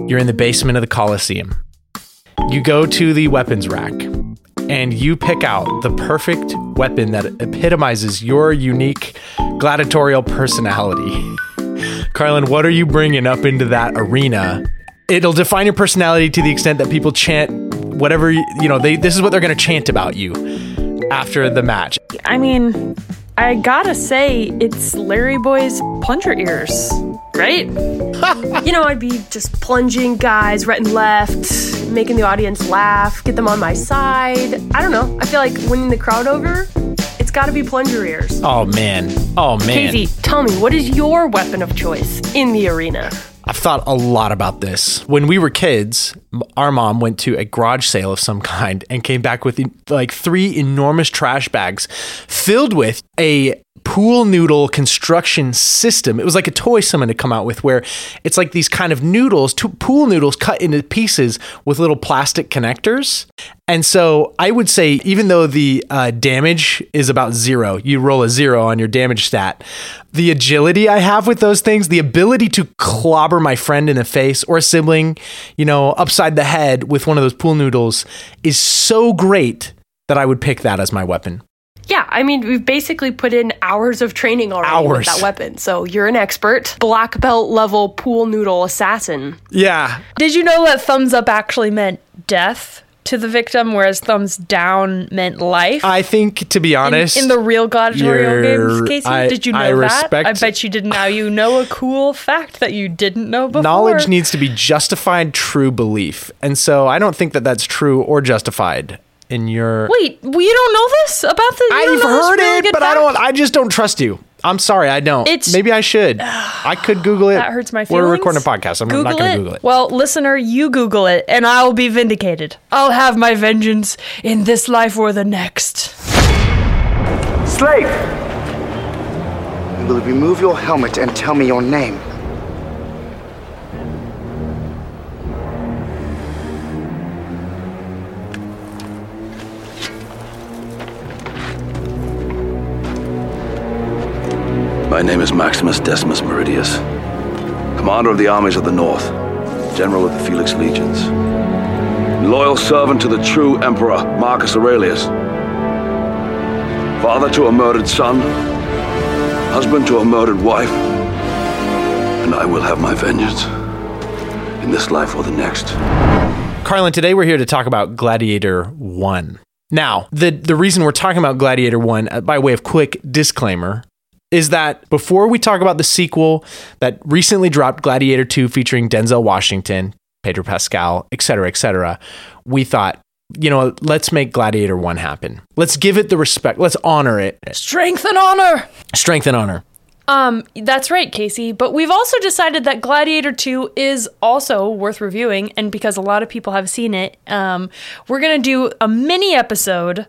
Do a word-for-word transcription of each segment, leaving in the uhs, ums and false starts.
You're in the basement of the Coliseum. You go to the weapons rack and you pick out the perfect weapon that epitomizes your unique gladiatorial personality. Carlin, what are you bringing up into that arena? It'll define your personality to the extent that people chant whatever, you know, they this is what they're going to chant about you after the match. I mean, I gotta say, it's Larry Boy's plunger ears, right? You know, I'd be just plunging guys right and left, making the audience laugh, get them on my side. I don't know. I feel like winning the crowd over, it's gotta be plunger ears. Oh, man. Oh, man. Casey, tell me, what is your weapon of choice in the arena? I've thought a lot about this. When we were kids, our mom went to a garage sale of some kind and came back with like three enormous trash bags filled with a pool noodle construction system. It was like a toy someone had come out with where it's like these kind of noodles, two pool noodles cut into pieces with little plastic connectors. And so I would say, even though the uh, damage is about zero, you roll a zero on your damage stat, the agility I have with those things, the ability to clobber my friend in the face or a sibling, you know, upside the head with one of those pool noodles is so great that I would pick that as my weapon. Yeah, I mean, we've basically put in hours of training already hours. with that weapon. So you're an expert, black belt level pool noodle assassin. Yeah. Did you know that thumbs up actually meant death to the victim, whereas thumbs down meant life? I think, to be honest, in, in the real gladiatorial games, Casey, I, did you know I that? respect, I bet you didn't. Now you know a cool fact that you didn't know before. Knowledge needs to be justified true belief. And so I don't think that that's true or justified. In your wait, well, you don't know this about the? You I've don't know heard this really it, good but fact? I don't. I just don't trust you. I'm sorry, I don't. It's, Maybe I should. I could Google it. That hurts my feelings. We're recording a podcast. I'm Google not going to it. Google it. Well, listener, you Google it, and I'll be vindicated. I'll have my vengeance in this life or the next. Slave! You will remove your helmet and tell me your name. My name is Maximus Decimus Meridius, commander of the armies of the North, general of the Felix Legions, loyal servant to the true emperor Marcus Aurelius, father to a murdered son, husband to a murdered wife, and I will have my vengeance in this life or the next. Carlin, today we're here to talk about Gladiator one. Now, the, the reason we're talking about Gladiator one, uh, by way of quick disclaimer, is that before we talk about the sequel that recently dropped, Gladiator two, featuring Denzel Washington, Pedro Pascal, et cetera, et cetera, we thought, you know, let's make Gladiator one happen. Let's give it the respect. Let's honor it. Strength and honor. Strength and honor. Um, that's right, Casey. But we've also decided that Gladiator two is also worth reviewing. And because a lot of people have seen it, um, we're going to do a mini episode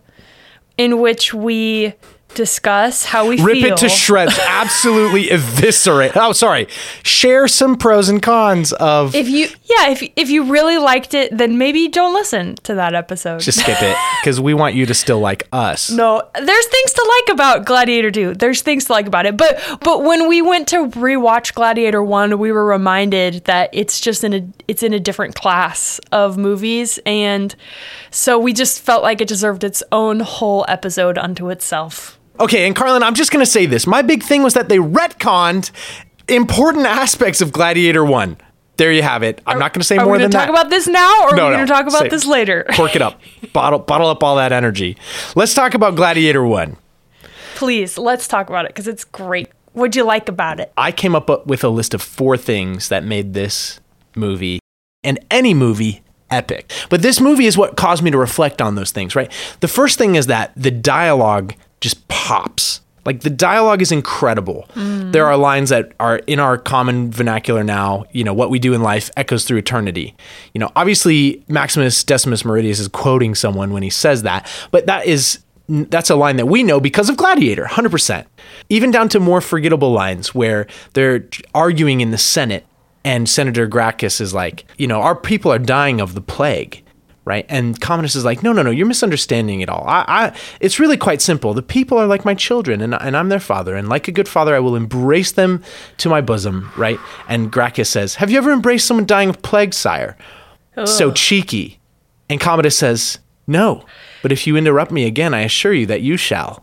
in which we discuss how we Rip feel. it to shreds. Absolutely eviscerate. Oh, sorry. Share some pros and cons of... If you, yeah, if if you really liked it, then maybe don't listen to that episode. Just skip it, because we want you to still like us. No, there's things to like about Gladiator two. There's things to like about it. But but when we went to rewatch Gladiator one, we were reminded that it's just in a it's in a different class of movies, and so we just felt like it deserved its own whole episode unto itself. Okay, and Carlin, I'm just going to say this. My big thing was that they retconned important aspects of Gladiator one. There you have it. I'm are, not going to say more than that. Are we going to talk about this now, or no, are we no, going to talk about say, this later? Cork it up. Bottle, bottle up all that energy. Let's talk about Gladiator one. Please, let's talk about it, because it's great. What'd you like about it? I came up with a list of four things that made this movie, and any movie, epic. But this movie is what caused me to reflect on those things, right? The first thing is that the dialogue just pops. Like, the dialogue is incredible. Mm. There are lines that are in our common vernacular now. You know, what we do in life echoes through eternity. You know, obviously Maximus Decimus Meridius is quoting someone when he says that, but that is that's a line that we know because of Gladiator, one hundred percent. Even down to more forgettable lines where they're arguing in the Senate and Senator Gracchus is like, you know, our people are dying of the plague. right? And Commodus is like, no, no, no, you're misunderstanding it all. I, I, it's really quite simple. The people are like my children, and, and I'm their father. And like a good father, I will embrace them to my bosom, right? And Gracchus says, have you ever embraced someone dying of plague, sire? Ugh. So cheeky. And Commodus says, no, but if you interrupt me again, I assure you that you shall.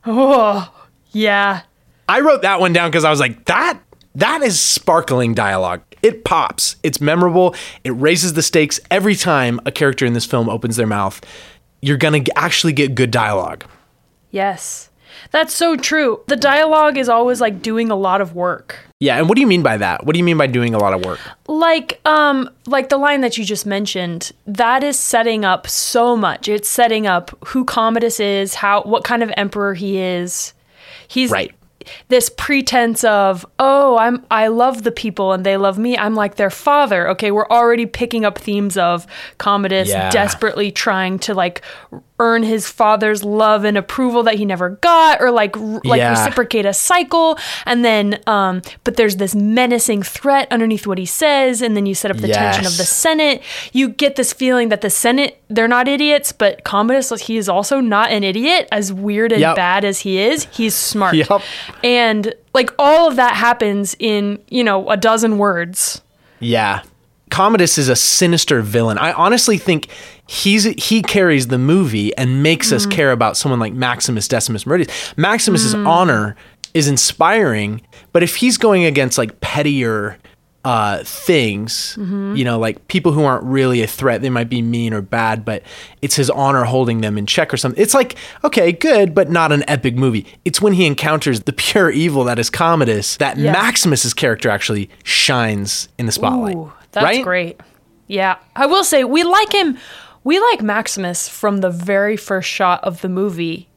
Oh, yeah. I wrote that one down because I was like, that, that is sparkling dialogue. It pops. It's memorable. It raises the stakes every time a character in this film opens their mouth. You're going to actually get good dialogue. Yes. That's so true. The dialogue is always like doing a lot of work. Yeah, and what do you mean by that? What do you mean by doing a lot of work? Like um like the line that you just mentioned, that is setting up so much. It's setting up who Commodus is, how what kind of emperor he is. He's right. This pretense of, oh, I'm I love the people and they love me. I'm like their father. Okay, we're already picking up themes of Commodus yeah. desperately trying to like earn his father's love and approval that he never got, or like r- like yeah. reciprocate a cycle. And then, um, but there's this menacing threat underneath what he says, and then you set up the yes. tension of the Senate. You get this feeling that the Senate, they're not idiots, but Commodus, he is also not an idiot. As weird and yep. bad as he is, he's smart. Yep. And like all of that happens in, you know, a dozen words. Yeah. Commodus is a sinister villain. I honestly think he's he carries the movie and makes mm. us care about someone like Maximus Decimus Meridius. Maximus's mm. honor is inspiring, but if he's going against like pettier uh, things, mm-hmm. you know, like people who aren't really a threat, they might be mean or bad, but it's his honor holding them in check or something. It's like, okay, good, but not an epic movie. It's when he encounters the pure evil that is Commodus that yeah. Maximus's character actually shines in the spotlight. Ooh, that's right? great. Yeah. I will say, we like him, we like Maximus from the very first shot of the movie.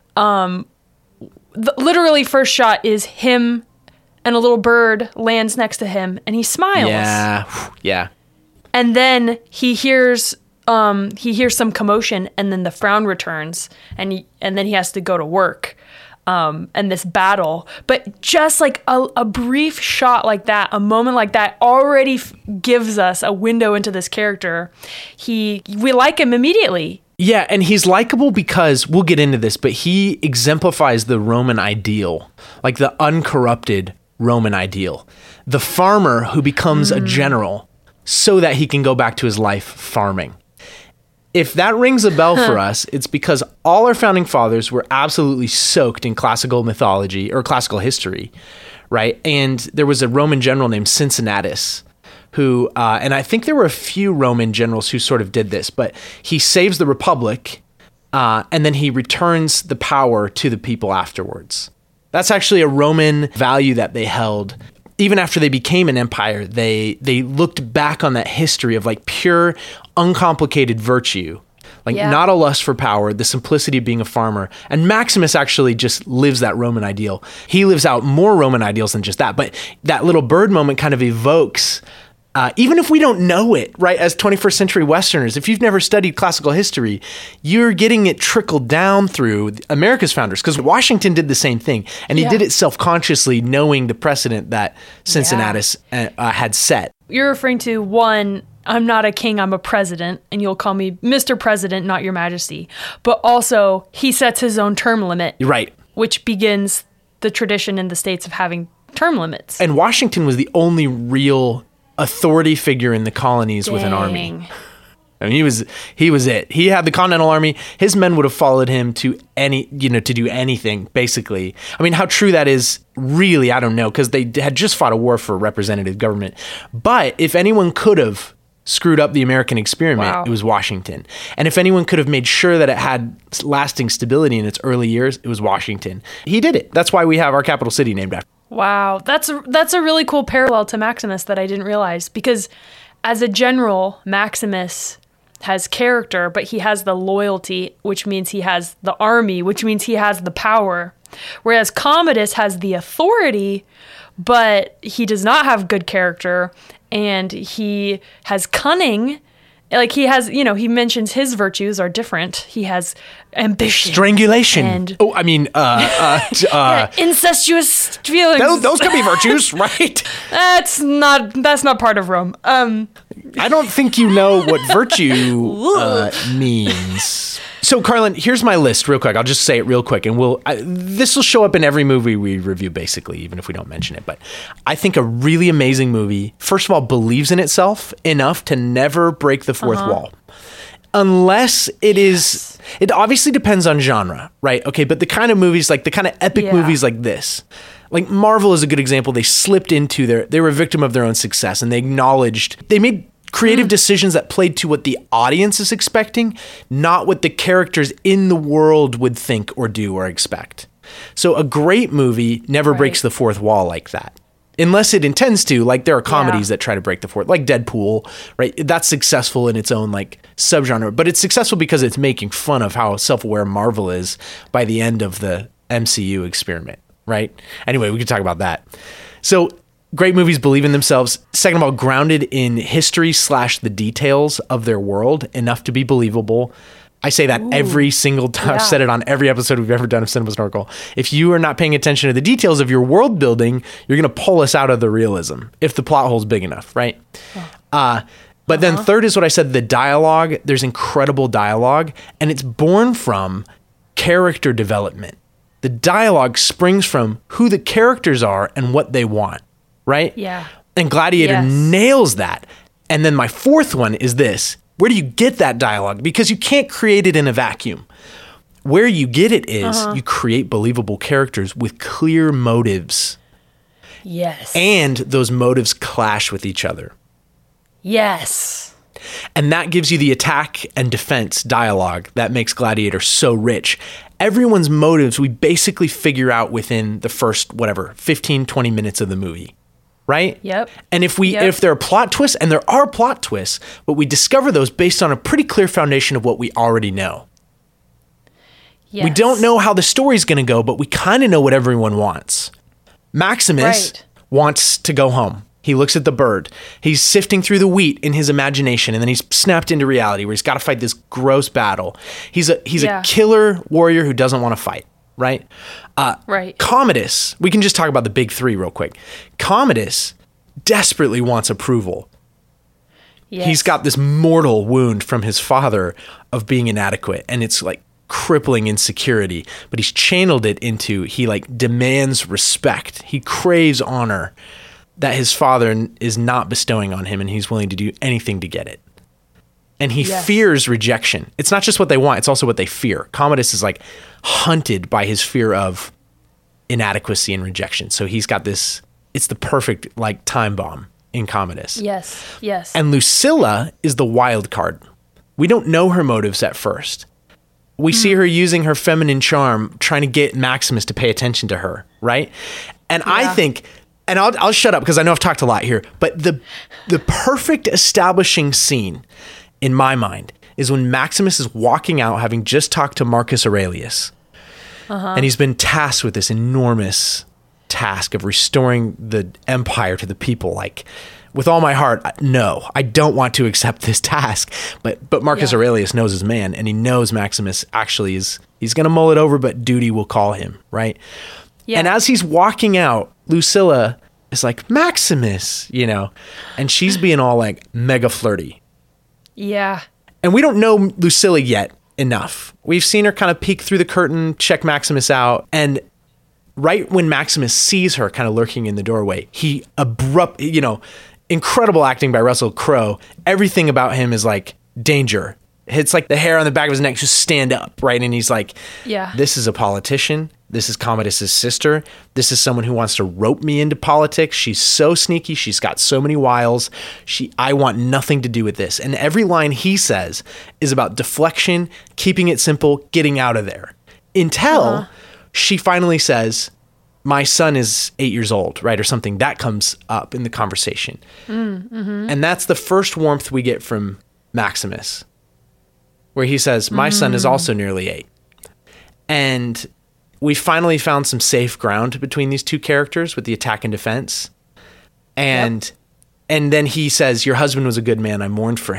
Um, the literally first shot is him and a little bird lands next to him, and he smiles. Yeah, yeah. And then he hears, um, he hears some commotion, and then the frown returns, and he, and then he has to go to work, um, and this battle. But just like a, a brief shot like that, a moment like that, already f- gives us a window into this character. He, we like him immediately. Yeah, and he's likable because, we'll get into this, but he exemplifies the Roman ideal, like the uncorrupted Roman ideal. The farmer who becomes mm. a general so that he can go back to his life farming. If that rings a bell for us, it's because all our founding fathers were absolutely soaked in classical mythology or classical history, right? And there was a Roman general named Cincinnatus who, uh, and I think there were a few Roman generals who sort of did this, but he saves the republic uh, and then he returns the power to the people afterwards. That's actually a Roman value that they held. Even after they became an empire, they they looked back on that history of like pure, uncomplicated virtue. Like yeah. not a lust for power, the simplicity of being a farmer. And Maximus actually just lives that Roman ideal. He lives out more Roman ideals than just that. But that little bird moment kind of evokes, uh, even if we don't know it, right, as twenty-first century Westerners, if you've never studied classical history, you're getting it trickled down through America's founders, because Washington did the same thing, and he yeah. did it self-consciously, knowing the precedent that Cincinnatus yeah. uh, had set. You're referring to, one, I'm not a king, I'm a president, and you'll call me Mister President, not your majesty. But also, he sets his own term limit. Right. Which begins the tradition in the States of having term limits. And Washington was the only real authority figure in the colonies Dang. with an army. I mean, he was he was it. He had the Continental Army. His men would have followed him to any, you know, to do anything, basically. I mean, how true that is, really, I don't know, because they had just fought a war for representative government. But if anyone could have screwed up the American experiment, wow. it was Washington. And if anyone could have made sure that it had lasting stability in its early years, it was Washington. He did it. That's why we have our capital city named after him. Wow, that's a, that's a really cool parallel to Maximus that I didn't realize, because as a general, Maximus has character, but he has the loyalty, which means he has the army, which means he has the power. Whereas Commodus has the authority, but he does not have good character, and he has cunning, like he has, you know, he mentions his virtues are different. He has ambition, strangulation. and oh, I mean, uh, uh, uh yeah, incestuous feelings. those, those could be virtues, right? That's not that's not part of Rome. Um, I don't think you know what virtue uh, means. So, Carlin, here's my list real quick. I'll just say it real quick, and we'll. This will show up in every movie we review, basically, even if we don't mention it. But I think a really amazing movie, first of all, believes in itself enough to never break the fourth uh-huh. wall. Unless it yes. is, it obviously depends on genre, right? Okay, but the kind of movies, like the kind of epic yeah. movies like this, like Marvel is a good example. They slipped into their, they were a victim of their own success, and they acknowledged, they made creative mm. decisions that played to what the audience is expecting, not what the characters in the world would think or do or expect. So a great movie never right. breaks the fourth wall like that. Unless it intends to, like there are comedies yeah. that try to break the fourth, like Deadpool, right? That's successful in its own like subgenre, but it's successful because it's making fun of how self-aware Marvel is by the end of the M C U experiment, right? Anyway, we can talk about that. So great movies believe in themselves. Second of all, grounded in history slash the details of their world enough to be believable. I say that Ooh, every single time. Yeah. I've said it on every episode we've ever done of Cinema Snorkel. If you are not paying attention to the details of your world building, you're going to pull us out of the realism if the plot hole's big enough, right? Oh. Uh, but uh-huh. then third is what I said, the dialogue. There's incredible dialogue, and it's born from character development. The dialogue springs from who the characters are and what they want, right? Yeah. And Gladiator yes. nails that. And then my fourth one is this. Where do you get that dialogue? Because you can't create it in a vacuum. Where you get it is uh-huh. you create believable characters with clear motives. Yes. And those motives clash with each other. Yes. And that gives you the attack and defense dialogue that makes Gladiator so rich. Everyone's motives we basically figure out within the first, whatever, fifteen, twenty minutes of the movie. Right? Yep. And if we yep. if there are plot twists, and there are plot twists, but we discover those based on a pretty clear foundation of what we already know. Yes. We don't know how the story's going to go, but we kind of know what everyone wants. Maximus right. wants to go home. He looks at the bird. He's sifting through the wheat in his imagination, and then he's snapped into reality where he's got to fight this gross battle. He's a he's yeah. a killer warrior who doesn't want to fight. Right? Uh, right. Commodus, we can just talk about the big three real quick. Commodus desperately wants approval. Yes. He's got this mortal wound from his father of being inadequate, and it's like crippling insecurity, but he's channeled it into, he like demands respect. He craves honor that his father is not bestowing on him, and he's willing to do anything to get it. And he yes. fears rejection. It's not just what they want, it's also what they fear. Commodus is like hunted by his fear of inadequacy and rejection. So he's got this, it's the perfect like time bomb in Commodus. Yes, yes. And Lucilla is the wild card. We don't know her motives at first. We mm. see her using her feminine charm, trying to get Maximus to pay attention to her, right? And yeah. I think, and I'll, I'll shut up because I know I've talked a lot here, but the the perfect establishing scene in my mind, is when Maximus is walking out having just talked to Marcus Aurelius. Uh-huh. And he's been tasked with this enormous task of restoring the empire to the people. Like, with all my heart, no, I don't want to accept this task. But but Marcus yeah. Aurelius knows his man, and he knows Maximus actually is, he's going to mull it over, but duty will call him, right? Yeah. And as he's walking out, Lucilla is like, Maximus, you know, and she's being all like mega flirty. Yeah. And we don't know Lucilla yet enough. We've seen her kind of peek through the curtain, check Maximus out. And right when Maximus sees her kind of lurking in the doorway, he abrupt, you know, incredible acting by Russell Crowe. Everything about him is like danger. It's like the hair on the back of his neck just stand up, right? And he's like, yeah. This is a politician. This is Commodus's sister. This is someone who wants to rope me into politics. She's so sneaky. She's got so many wiles. She, I want nothing to do with this. And every line he says is about deflection, keeping it simple, getting out of there. Until uh-huh. she finally says, my son is eight years old, right? Or something. That comes up in the conversation. Mm, mm-hmm. And that's the first warmth we get from Maximus, where he says, my mm. son is also nearly eight. And we finally found some safe ground between these two characters with the attack and defense. And yep. and then he says, your husband was a good man. I mourned for him.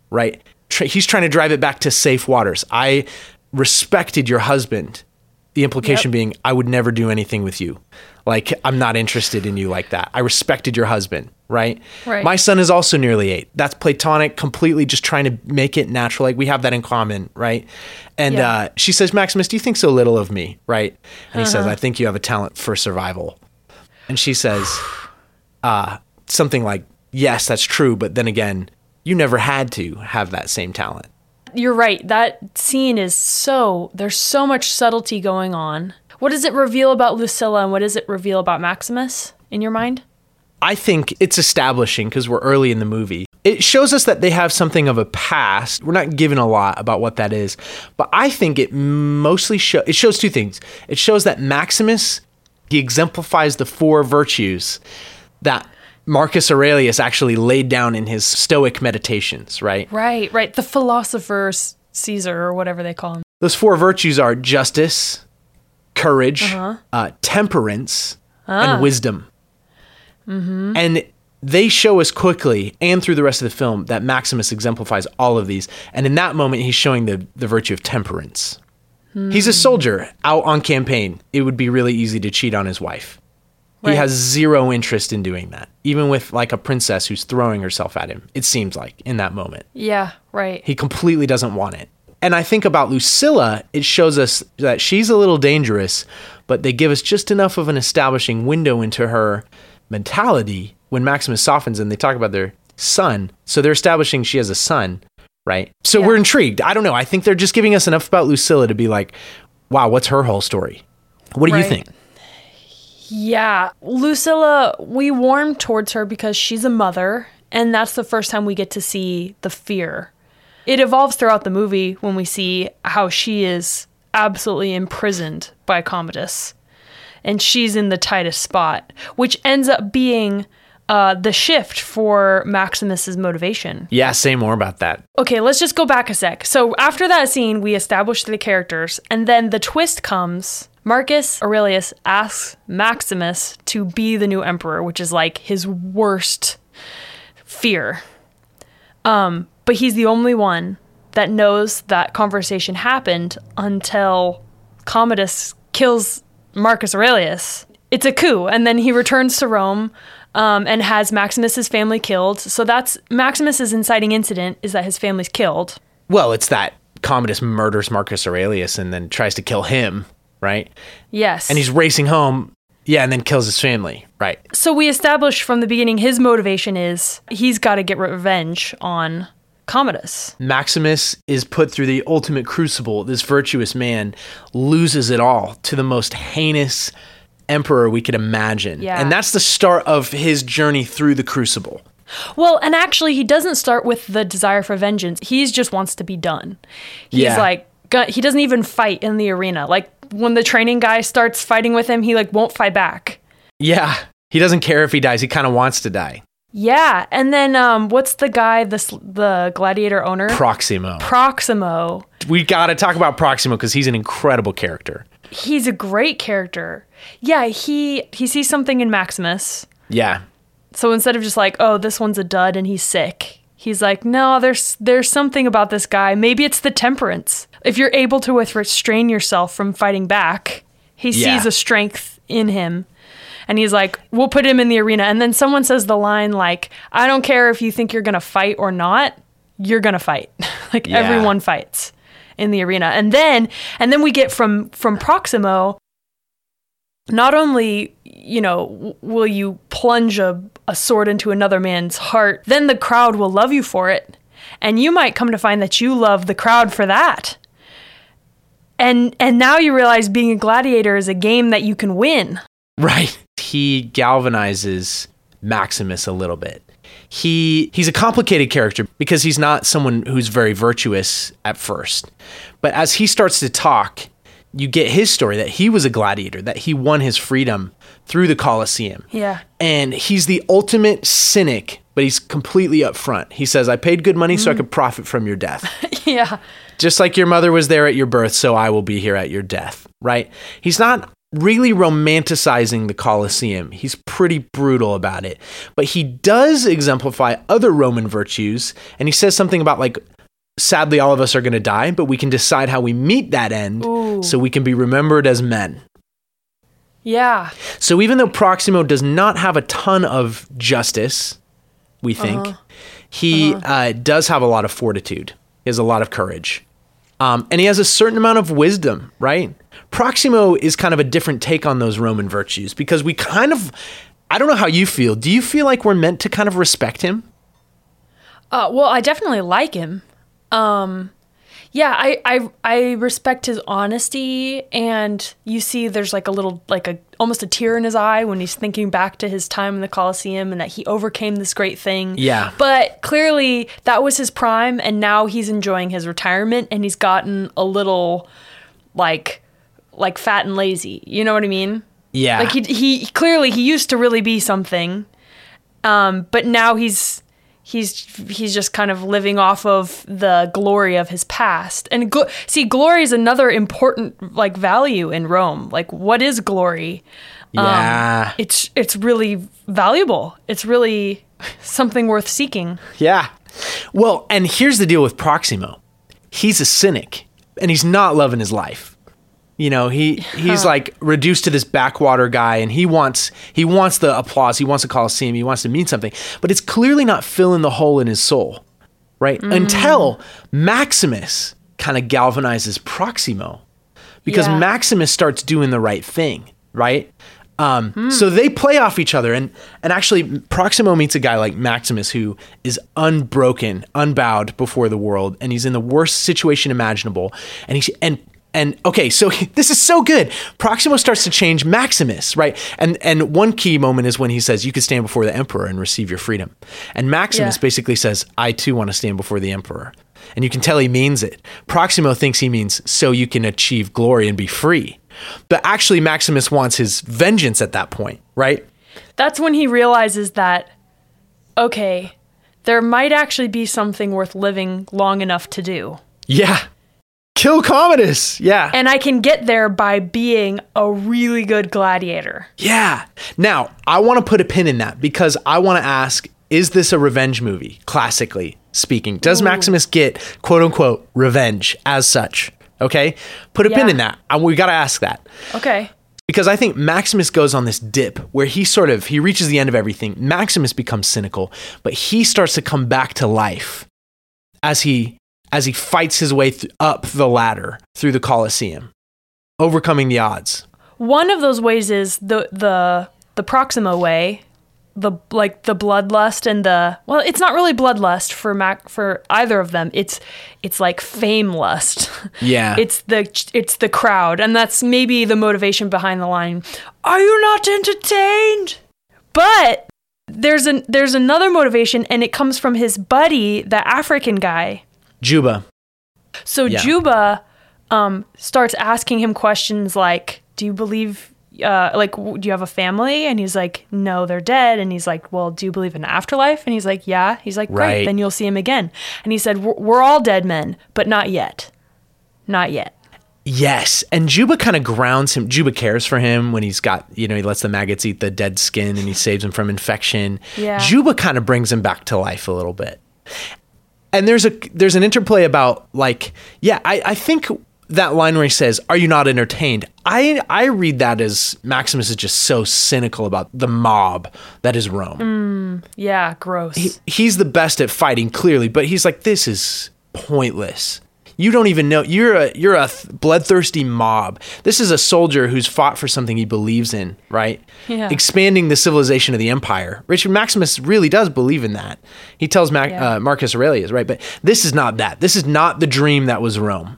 right? Tr- he's trying to drive it back to safe waters. I respected your husband. The implication Yep. being, I would never do anything with you. Like, I'm not interested in you like that. I respected your husband, right? Right. My son is also nearly eight. That's platonic, completely just trying to make it natural. Like, we have that in common, right? And Yeah. uh, she says, Maximus, do you think so little of me, right? And he says, Uh-huh. I think you have a talent for survival. And she says uh, something like, yes, that's true. But then again, you never had to have that same talent. You're right. That scene is so, there's so much subtlety going on. What does it reveal about Lucilla and what does it reveal about Maximus in your mind? I think it's establishing, because we're early in the movie. It shows us that they have something of a past. We're not given a lot about what that is. But I think it mostly shows, it shows two things. It shows that Maximus, he exemplifies the four virtues that Marcus Aurelius actually laid down in his Stoic meditations, right? Right, right. The philosopher Caesar or whatever they call him. Those four virtues are justice, courage, uh, temperance, and wisdom. Mm-hmm. And they show us quickly and through the rest of the film that Maximus exemplifies all of these. And in that moment, he's showing the, the virtue of temperance. Mm. He's a soldier out on campaign. It would be really easy to cheat on his wife. He Right. has zero interest in doing that, even with like a princess who's throwing herself at him, it seems like, in that moment. Yeah, right. He completely doesn't want it. And I think about Lucilla, it shows us that she's a little dangerous, but they give us just enough of an establishing window into her mentality when Maximus softens and they talk about their son. So they're establishing she has a son, right? So Yeah. we're intrigued. I don't know. I think they're just giving us enough about Lucilla to be like, wow, what's her whole story? What do you Right. think? Yeah, Lucilla, we warm towards her because she's a mother, and that's the first time we get to see the fear. It evolves throughout the movie when we see how she is absolutely imprisoned by Commodus, and she's in the tightest spot, which ends up being uh, the shift for Maximus's motivation. Yeah, say more about that. Okay, let's just go back a sec. So after that scene, we establish the characters, and then the twist comes. Marcus Aurelius asks Maximus to be the new emperor, which is like his worst fear. Um, but he's the only one that knows that conversation happened until Commodus kills Marcus Aurelius. It's a coup, and then he returns to Rome um, and has Maximus's family killed. So that's Maximus's inciting incident is that his family's killed. Well, it's that Commodus murders Marcus Aurelius and then tries to kill him, right? Yes. And he's racing home, yeah, and then kills his family, right? So we established from the beginning his motivation is he's got to get revenge on Commodus. Maximus is put through the ultimate crucible. This virtuous man loses it all to the most heinous emperor we could imagine. Yeah. And that's the start of his journey through the crucible. Well, and actually he doesn't start with the desire for vengeance. He just wants to be done. He's Yeah. like, gu- he doesn't even fight in the arena. Like when the training guy starts fighting with him, he like won't fight back. Yeah. He doesn't care if he dies. He kind of wants to die. Yeah. And then um, what's the guy, the, s- the gladiator owner? Proximo. Proximo. We got to talk about Proximo because he's an incredible character. He's a great character. Yeah, he he sees something in Maximus. Yeah. So instead of just like, oh, this one's a dud and he's sick, he's like, no, there's there's something about this guy. Maybe it's the temperance. If you're able to with- restrain yourself from fighting back, he Yeah. sees a strength in him. And he's like, we'll put him in the arena. And then someone says the line like, I don't care if you think you're going to fight or not, you're going to fight. Like Yeah. everyone fights in the arena. And then and then we get from from Proximo, not only, you know, w- will you plunge a, a sword into another man's heart, then the crowd will love you for it. And you might come to find that you love the crowd for that. And and now you realize being a gladiator is a game that you can win. Right. He galvanizes Maximus a little bit. He he's a complicated character because he's not someone who's very virtuous at first. But as he starts to talk, you get his story that he was a gladiator, that he won his freedom through the Colosseum. Yeah. And he's the ultimate cynic, but he's completely upfront. He says, I paid good money so I could profit from your death. Yeah. Just like your mother was there at your birth, so I will be here at your death, right? He's not really romanticizing the Colosseum. He's pretty brutal about it. But he does exemplify other Roman virtues, and he says something about like, sadly, all of us are going to die, but we can decide how we meet that end. Ooh. So we can be remembered as men. Yeah. So even though Proximo does not have a ton of justice, we think, uh-huh. he uh-huh. Uh, does have a lot of fortitude. He has a lot of courage. Um, and he has a certain amount of wisdom, right? Proximo is kind of a different take on those Roman virtues because we kind of, I don't know how you feel. Do you feel like we're meant to kind of respect him? Uh, well, I definitely like him. Um, yeah, I, I, I respect his honesty, and you see there's like a little, like a, almost a tear in his eye when he's thinking back to his time in the Colosseum and that he overcame this great thing. Yeah. But clearly that was his prime, and now he's enjoying his retirement, and he's gotten a little like, like fat and lazy. You know what I mean? Yeah. Like he, he clearly he used to really be something. Um, but now he's, He's he's just kind of living off of the glory of his past. And gl- see, glory is another important like value in Rome. Like, what is glory? Yeah, um, it's it's really valuable. It's really something worth seeking. Yeah. Well, and here's the deal with Proximo. He's a cynic, and he's not loving his life. You know, he he's like reduced to this backwater guy, and he wants he wants the applause. He wants a Colosseum. He wants to mean something, but it's clearly not filling the hole in his soul, right? Mm. Until Maximus kind of galvanizes Proximo, because yeah. Maximus starts doing the right thing, right? Um, mm. So they play off each other, and and actually Proximo meets a guy like Maximus who is unbroken, unbowed before the world, and he's in the worst situation imaginable, and he and. And okay, so this is so good. Proximo starts to change Maximus, right? And and one key moment is when he says, you could stand before the emperor and receive your freedom. And Maximus yeah. basically says, I too want to stand before the emperor. And you can tell he means it. Proximo thinks he means so you can achieve glory and be free. But actually Maximus wants his vengeance at that point, right? That's when he realizes that, okay, there might actually be something worth living long enough to do. Yeah. Kill Commodus. Yeah. And I can get there by being a really good gladiator. Yeah. Now, I want to put a pin in that because I want to ask, is this a revenge movie, classically speaking? Does Ooh. Maximus get, quote unquote, revenge as such? Okay? Put a yeah. pin in that. We got to ask that. Okay. Because I think Maximus goes on this dip where he sort of, he reaches the end of everything. Maximus becomes cynical, but he starts to come back to life as he as he fights his way th- up the ladder through the Colosseum, overcoming the odds. One of those ways is the the the Proximo way, the like the bloodlust and the well, it's not really bloodlust for Mac for either of them. It's it's like fame lust. Yeah, it's the it's the crowd, and that's maybe the motivation behind the line. Are you not entertained? But there's an there's another motivation, and it comes from his buddy, the African guy. Juba. So yeah. Juba um, starts asking him questions like, do you believe, uh, like, do you have a family? And he's like, no, they're dead. And he's like, well, do you believe in afterlife? And he's like, yeah. He's like, great, right. Then you'll see him again. And he said, we're all dead men, but not yet. Not yet. Yes. And Juba kind of grounds him. Juba cares for him when he's got, you know, he lets the maggots eat the dead skin and he saves him from infection. Yeah. Juba kind of brings him back to life a little bit. And there's a there's an interplay about like, yeah, I, I think that line where he says, are you not entertained? I I read that as Maximus is just so cynical about the mob that is Rome. Mm, yeah, gross. He, he's the best at fighting, clearly, but he's like, this is pointless. You don't even know. You're a you're a bloodthirsty mob. This is a soldier who's fought for something he believes in, right? Yeah. Expanding the civilization of the empire. Richard Maximus really does believe in that. He tells Mac, yeah. uh, Marcus Aurelius, right? But this is not that. This is not the dream that was Rome.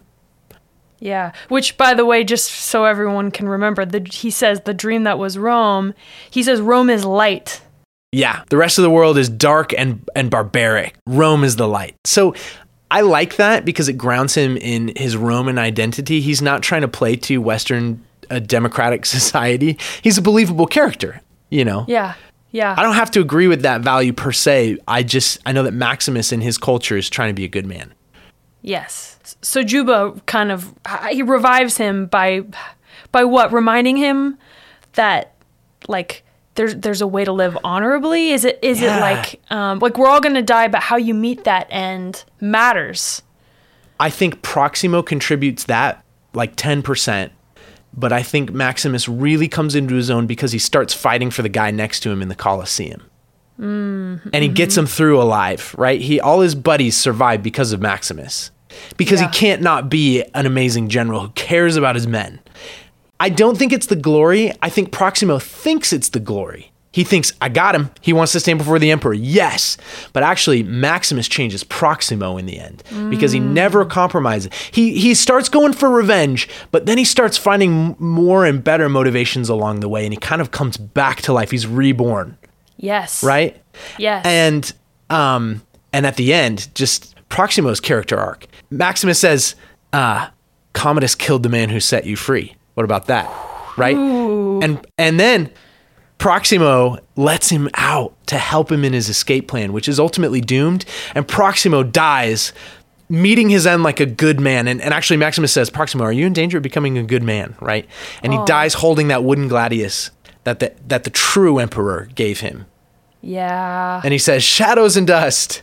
Yeah. Which, by the way, just so everyone can remember, the, he says the dream that was Rome. He says Rome is light. Yeah. The rest of the world is dark and and barbaric. Rome is the light. So I like that because it grounds him in his Roman identity. He's not trying to play to Western uh, democratic society. He's a believable character, you know? Yeah, yeah. I don't have to agree with that value per se. I just, I know that Maximus in his culture is trying to be a good man. Yes. So Juba kind of, he revives him by By what? Reminding him that, like, there's there's a way to live honorably? Is it is Yeah. it like um, like we're all gonna die, but how you meet that end matters? I think Proximo contributes that like ten percent, but I think Maximus really comes into his own because he starts fighting for the guy next to him in the Colosseum. Mm-hmm. And he gets him through alive, right? He all his buddies survive because of Maximus. Because Yeah. he can't not be an amazing general who cares about his men. I don't think it's the glory. I think Proximo thinks it's the glory. He thinks, I got him. He wants to stand before the emperor. Yes. But actually, Maximus changes Proximo in the end because he never compromises. He he starts going for revenge, but then he starts finding more and better motivations along the way, and he kind of comes back to life. He's reborn, Yes. right? Yes. And um and at the end, just Proximo's character arc. Maximus says, uh, Commodus killed the man who set you free. What about that? Right? Ooh. And and then Proximo lets him out to help him in his escape plan, which is ultimately doomed. And Proximo dies, meeting his end like a good man. And, and actually, Maximus says, Proximo, are you in danger of becoming a good man? Right? And he Oh. dies holding that wooden gladius that the, that the true emperor gave him. Yeah. And he says, shadows and dust.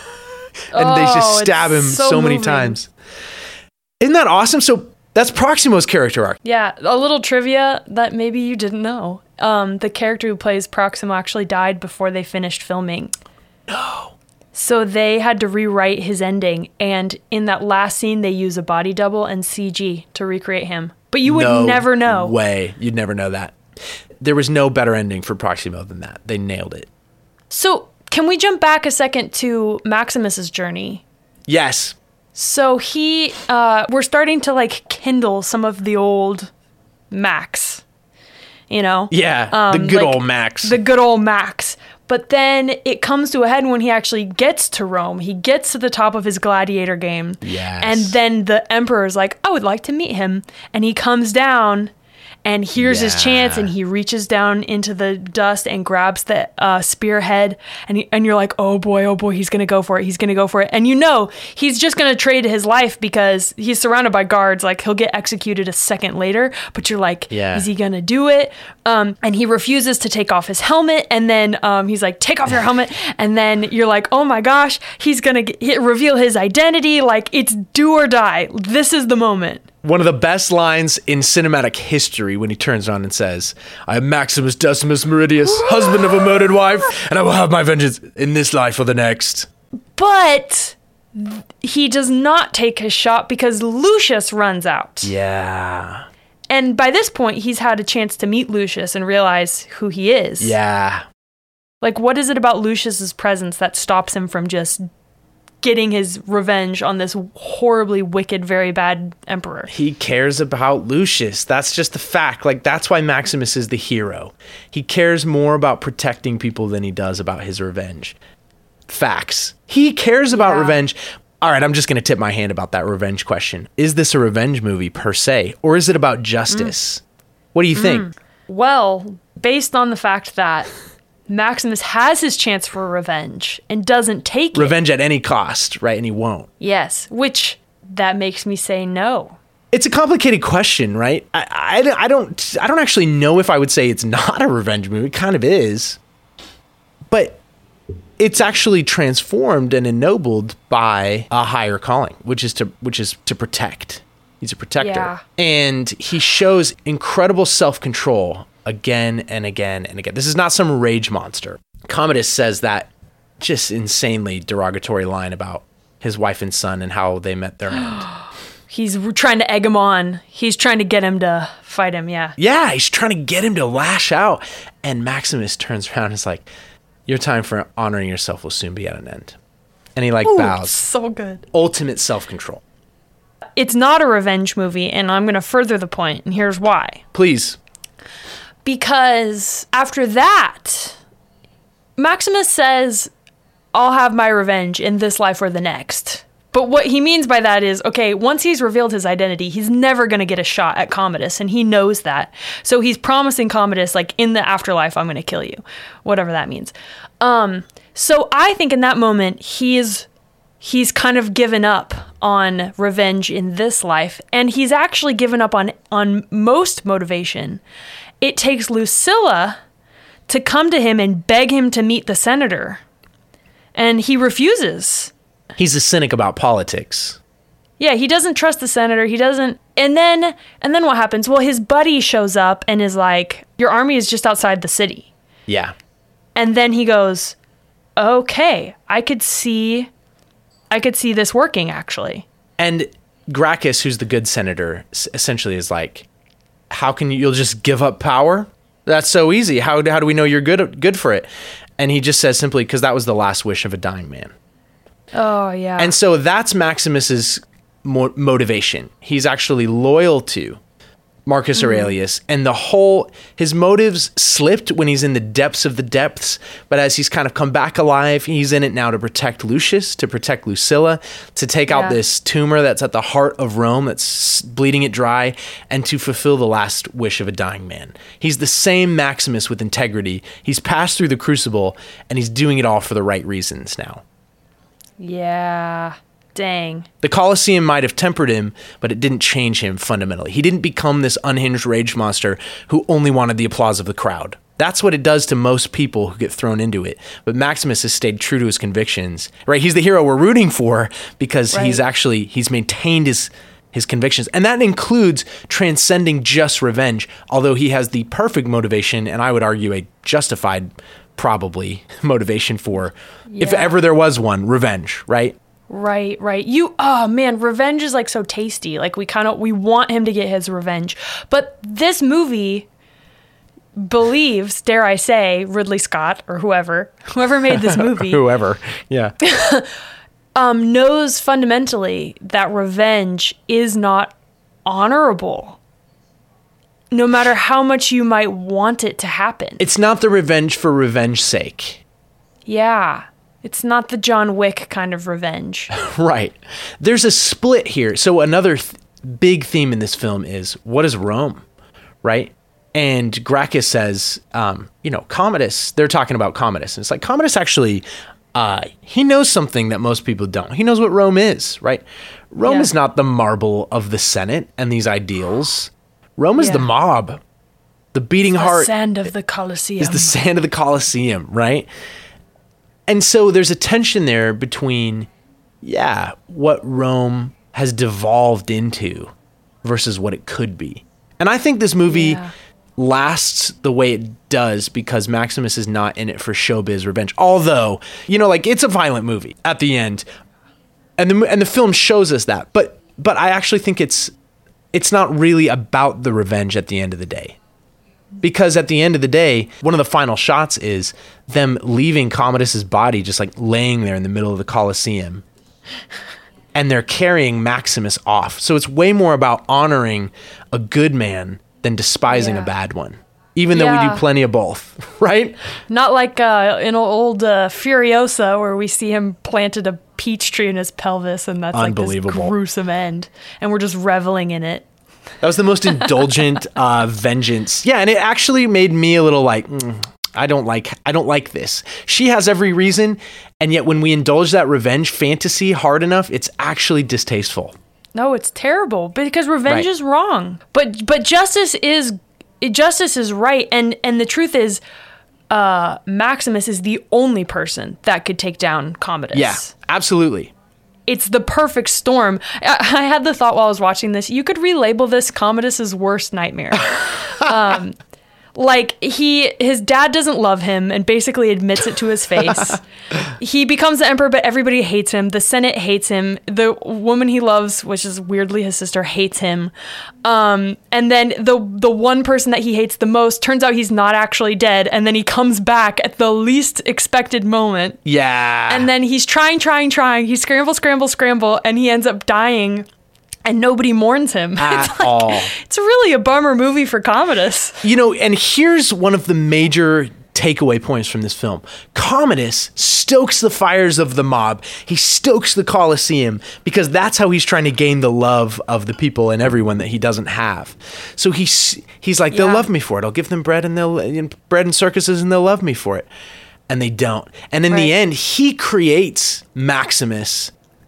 and they Oh, just stab him it's so, so many moving. times. Isn't that awesome? So that's Proximo's character arc. Yeah, a little trivia that maybe you didn't know. Um, the character who plays Proximo actually died before they finished filming. No. So they had to rewrite his ending, and in that last scene, they use a body double and C G to recreate him. But you would No never know. way. You'd never know that. There was no better ending for Proximo than that. They nailed it. So can we jump back a second to Maximus's journey? Yes. So he, uh, we're starting to like kindle some of the old Max, you know? Yeah. the Um, good like, old Max. The good old Max. But then it comes to a head when he actually gets to Rome. He gets to the top of his gladiator game. Yes. And then the emperor's like, I would like to meet him. And he comes down and here's his chance, and Yeah. he reaches down into the dust and grabs the uh, spearhead, and he, and you're like, oh boy, oh boy, he's gonna go for it, he's gonna go for it, and you know he's just gonna trade his life because he's surrounded by guards, like he'll get executed a second later, but you're like, Yeah. is he gonna do it? Um, and he refuses to take off his helmet, and then um, he's like, take off your helmet, and then you're like, oh my gosh, he's gonna get, he, reveal his identity, like it's do or die. This is the moment. One of the best lines in cinematic history when he turns around and says, I am Maximus Decimus Meridius, husband of a murdered wife, and I will have my vengeance in this life or the next. But th- he does not take his shot because Lucius runs out. Yeah. And by this point, he's had a chance to meet Lucius and realize who he is. Yeah. Like, what is it about Lucius's presence that stops him from just getting his revenge on this horribly wicked, very bad emperor? He cares about Lucius. That's just the fact. Like, that's why Maximus is the hero. He cares more about protecting people than he does about his revenge. Facts. He cares about Yeah. revenge. All right, I'm just going to tip my hand about that revenge question. Is this a revenge movie per se, or is it about justice? What do you think? Well, based on the fact that Maximus has his chance for revenge and doesn't take it. Revenge at any cost, right? And he won't. Yes, which that makes me say no. It's a complicated question, right? I, I, I don't I don't actually know if I would say it's not a revenge movie. It kind of is. But it's actually transformed and ennobled by a higher calling, which is to which is to protect. He's a protector. Yeah. And he shows incredible self-control again and again and again. This is not some rage monster. Commodus says that just insanely derogatory line about his wife and son and how they met their end. He's trying to egg him on. He's trying to get him to fight him, yeah. Yeah, he's trying to get him to lash out. And Maximus turns around and is like, your time for honoring yourself will soon be at an end. And he like Ooh, bows. so good. Ultimate self-control. It's not a revenge movie, and I'm going to further the point, and here's why. Please. Because after that, Maximus says, I'll have my revenge in this life or the next. But what he means by that is, okay, once he's revealed his identity, he's never going to get a shot at Commodus, and he knows that. So he's promising Commodus, like, in the afterlife, I'm going to kill you, whatever that means. Um, so I think in that moment, he is, he's kind of given up on revenge in this life, and he's actually given up on on most motivation. It takes Lucilla to come to him and beg him to meet the senator, and he refuses. He's a cynic about politics. Yeah, he doesn't trust the senator. He doesn't. And then and then what happens? Well, his buddy shows up and is like, "Your army is just outside the city." Yeah. And then he goes, "Okay, I could see I could see this working, actually." And Gracchus, who's the good senator, s- essentially is like, how can you, you'll just give up power? That's so easy. How, how do we know you're good, good for it? And he just says simply, because that was the last wish of a dying man. Oh, yeah. And so that's Maximus's mo- motivation. He's actually loyal to Marcus Aurelius, and the whole, his motives slipped when he's in the depths of the depths, but as he's kind of come back alive, he's in it now to protect Lucius, to protect Lucilla, to take Yeah. out this tumor that's at the heart of Rome, that's bleeding it dry, and to fulfill the last wish of a dying man. He's the same Maximus with integrity. He's passed through the crucible, and he's doing it all for the right reasons now. Yeah. Dang. The Colosseum might have tempered him, but it didn't change him fundamentally. He didn't become this unhinged rage monster who only wanted the applause of the crowd. That's what it does to most people who get thrown into it. But Maximus has stayed true to his convictions, right? He's the hero we're rooting for because Right. he's actually, he's maintained his his convictions. And that includes transcending just revenge, although he has the perfect motivation, and I would argue a justified, probably, motivation for, if Yeah. ever there was one, revenge, right? Right, right. You, oh man, revenge is like so tasty. Like we kind of, we want him to get his revenge. But this movie believes, dare I say, Ridley Scott or whoever, whoever made this movie, Whoever, yeah. um, knows fundamentally that revenge is not honorable. No matter how much you might want it to happen. It's not the revenge for revenge's sake. Yeah. It's not the John Wick kind of revenge. Right. There's a split here. So another th- big theme in this film is, what is Rome? Right? And Gracchus says, um, you know, Commodus, they're talking about Commodus. And it's like, Commodus actually, uh, he knows something that most people don't. He knows what Rome is, right? Rome Yeah. is not the marble of the Senate and these ideals. Rome is Yeah. the mob. The beating The heart sand of the Colosseum. is the sand of the Colosseum, right? And so there's a tension there between, yeah, what Rome has devolved into versus what it could be. And I think this movie Yeah. lasts the way it does because Maximus is not in it for showbiz revenge. Although, you know, like, it's a violent movie at the end. And the and the film shows us that. But but I actually think it's it's not really about the revenge at the end of the day. Because at the end of the day, one of the final shots is them leaving Commodus's body just like laying there in the middle of the Colosseum. And they're carrying Maximus off. So it's way more about honoring a good man than despising Yeah. a bad one. Even though we Yeah. do plenty of both, right? Not like uh, in old uh, Furiosa where we see him planted a peach tree in his pelvis and that's like this Unbelievable. gruesome end. And we're just reveling in it. That was the most indulgent uh, vengeance. Yeah, and it actually made me a little like, mm, I don't like, I don't like this. She has every reason, and yet when we indulge that revenge fantasy hard enough, it's actually distasteful. No, it's terrible because revenge Right. is wrong. But but justice is justice is right, and and the truth is, uh, Maximus is the only person that could take down Commodus. Yeah, absolutely. It's the perfect storm. I, I had the thought while I was watching this, you could relabel this Commodus's worst nightmare. um, like he, his dad doesn't love him and basically admits it to his face. He becomes the emperor, but everybody hates him. The Senate hates him. The woman he loves, which is weirdly his sister, hates him. Um, and then the the one person that he hates the most, turns out he's not actually dead. And then he comes back at the least expected moment. Yeah. And then he's trying, trying, trying. He scramble, scramble, scramble, and he ends up dying. And nobody mourns him. At it's like, all. It's really a bummer movie for Commodus. You know, and here's one of the major takeaway points from this film. Commodus stokes the fires of the mob. He stokes the Colosseum because that's how he's trying to gain the love of the people and everyone that he doesn't have. So he's he's like, they'll Yeah. love me for it. I'll give them bread and they'll and bread and circuses and they'll love me for it. And they don't. And in the Right. end, he creates Maximus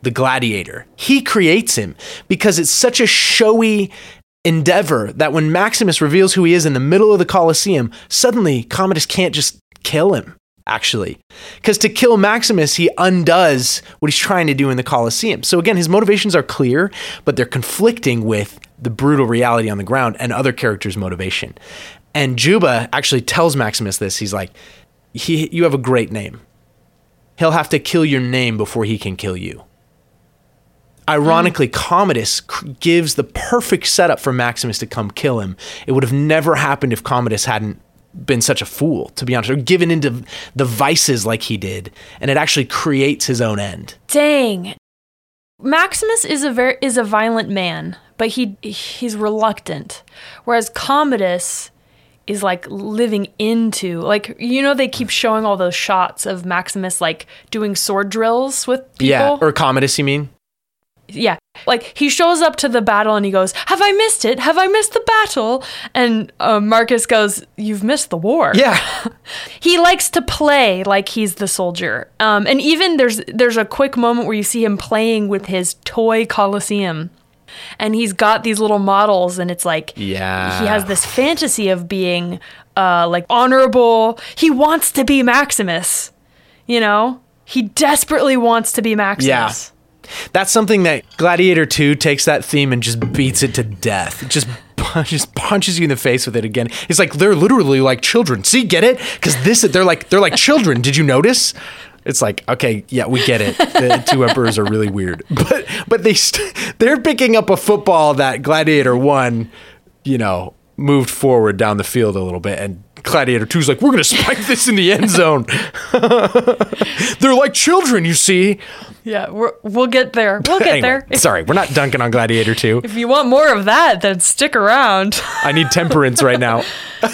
the gladiator. He creates him because it's such a showy endeavor that when Maximus reveals who he is in the middle of the Colosseum, suddenly Commodus can't just kill him, actually. Because to kill Maximus, he undoes what he's trying to do in the Colosseum. So again, his motivations are clear, but they're conflicting with the brutal reality on the ground and other characters' motivation. And Juba actually tells Maximus this. He's like, he, you have a great name. He'll have to kill your name before he can kill you. Ironically, mm. Commodus gives the perfect setup for Maximus to come kill him. It would have never happened if Commodus hadn't been such a fool, to be honest, or given into the vices like he did. And it actually creates his own end. Dang. Maximus is a very is a violent man, but he he's reluctant. Whereas Commodus is like living into, like, you know, they keep showing all those shots of Maximus like doing sword drills with people. Yeah, or Commodus, you mean? Yeah. Like, he shows up to the battle and he goes, have I missed it? Have I missed the battle? And uh, Marcus goes, you've missed the war. Yeah. He likes to play like he's the soldier. Um, and even there's there's a quick moment where you see him playing with his toy Colosseum. And he's got these little models, and it's like, yeah, he has this fantasy of being uh, like honorable. He wants to be Maximus, you know? He desperately wants to be Maximus. Yeah. That's something that Gladiator two takes that theme and just beats it to death. It just, just punches you in the face with it again. It's like, they're literally like children. See, get it? Because this, they're like, they're like children. Did you notice? It's like, okay, yeah, we get it. The two emperors are really weird, but but they st- they're picking up a football that Gladiator one, you know, moved forward down the field a little bit, and Gladiator two's like, we're gonna spike this in the end zone. They're like children, you see. Yeah, we're, we'll get there. We'll get anyway, there. Sorry, we're not dunking on Gladiator two. If you want more of that, then stick around. I need temperance right now.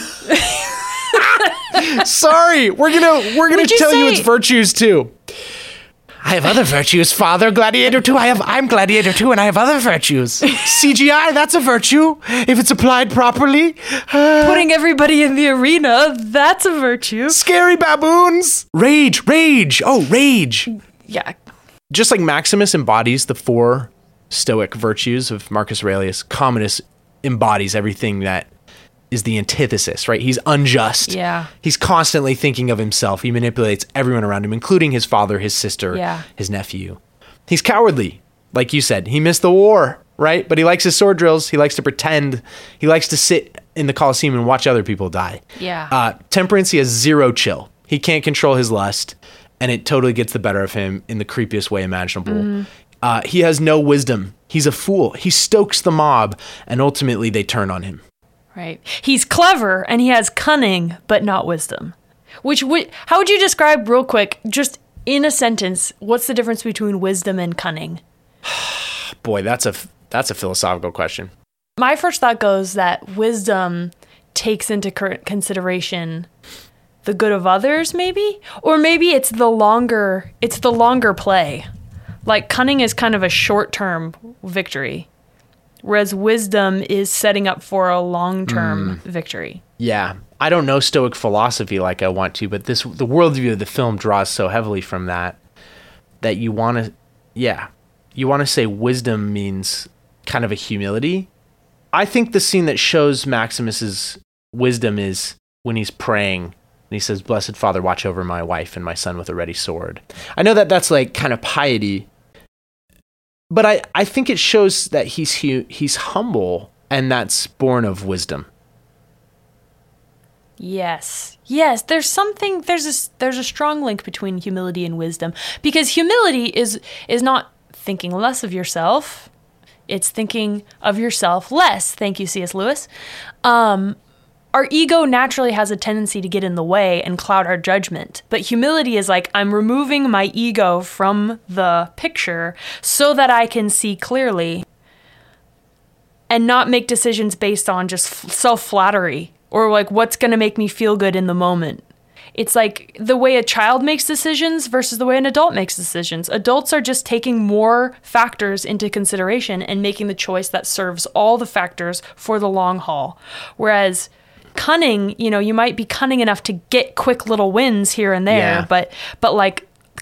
Sorry, we're gonna we're gonna Would you tell say- you its virtues too. I have other virtues, Father. Gladiator two. I have I'm Gladiator two, and I have other virtues. C G I, that's a virtue if it's applied properly. Uh, Putting everybody in the arena, that's a virtue. Scary baboons. Rage, rage. Oh, rage. Yeah. Just like Maximus embodies the four Stoic virtues of Marcus Aurelius, Commodus embodies everything that is the antithesis, right? He's unjust. Yeah. He's constantly thinking of himself. He manipulates everyone around him, including his father, his sister, yeah. his nephew. He's cowardly. Like you said, he missed the war, right? But he likes his sword drills. He likes to pretend. He likes to sit in the Colosseum and watch other people die. Yeah. Uh, temperance, he has zero chill. He can't control his lust, and it totally gets the better of him in the creepiest way imaginable. Mm. Uh, he has no wisdom. He's a fool. He stokes the mob, and ultimately they turn on him. Right. He's clever and he has cunning, but not wisdom. Which, would, how would you describe, real quick, just in a sentence, what's the difference between wisdom and cunning? Boy, that's a that's a philosophical question. My first thought goes that wisdom takes into consideration the good of others, maybe, or maybe it's the longer it's the longer play. Like, cunning is kind of a short-term victory. Whereas wisdom is setting up for a long-term mm. victory. Yeah. I don't know Stoic philosophy like I want to, but this the worldview of the film draws so heavily from that that you want to, yeah, you want to say wisdom means kind of a humility. I think the scene that shows Maximus's wisdom is when he's praying and he says, "Blessed Father, watch over my wife and my son with a ready sword." I know that that's like kind of piety, but I, I think it shows that he's hu- he's humble, and that's born of wisdom. Yes. Yes, there's something there's a there's a strong link between humility and wisdom, because humility is is not thinking less of yourself. It's thinking of yourself less. Thank you, C S Lewis. Um, our ego naturally has a tendency to get in the way and cloud our judgment. But humility is like, I'm removing my ego from the picture so that I can see clearly and not make decisions based on just self-flattery or like what's going to make me feel good in the moment. It's like the way a child makes decisions versus the way an adult makes decisions. Adults are just taking more factors into consideration and making the choice that serves all the factors for the long haul. Whereas cunning, you know, you might be cunning enough to get quick little wins here and there, yeah. but but like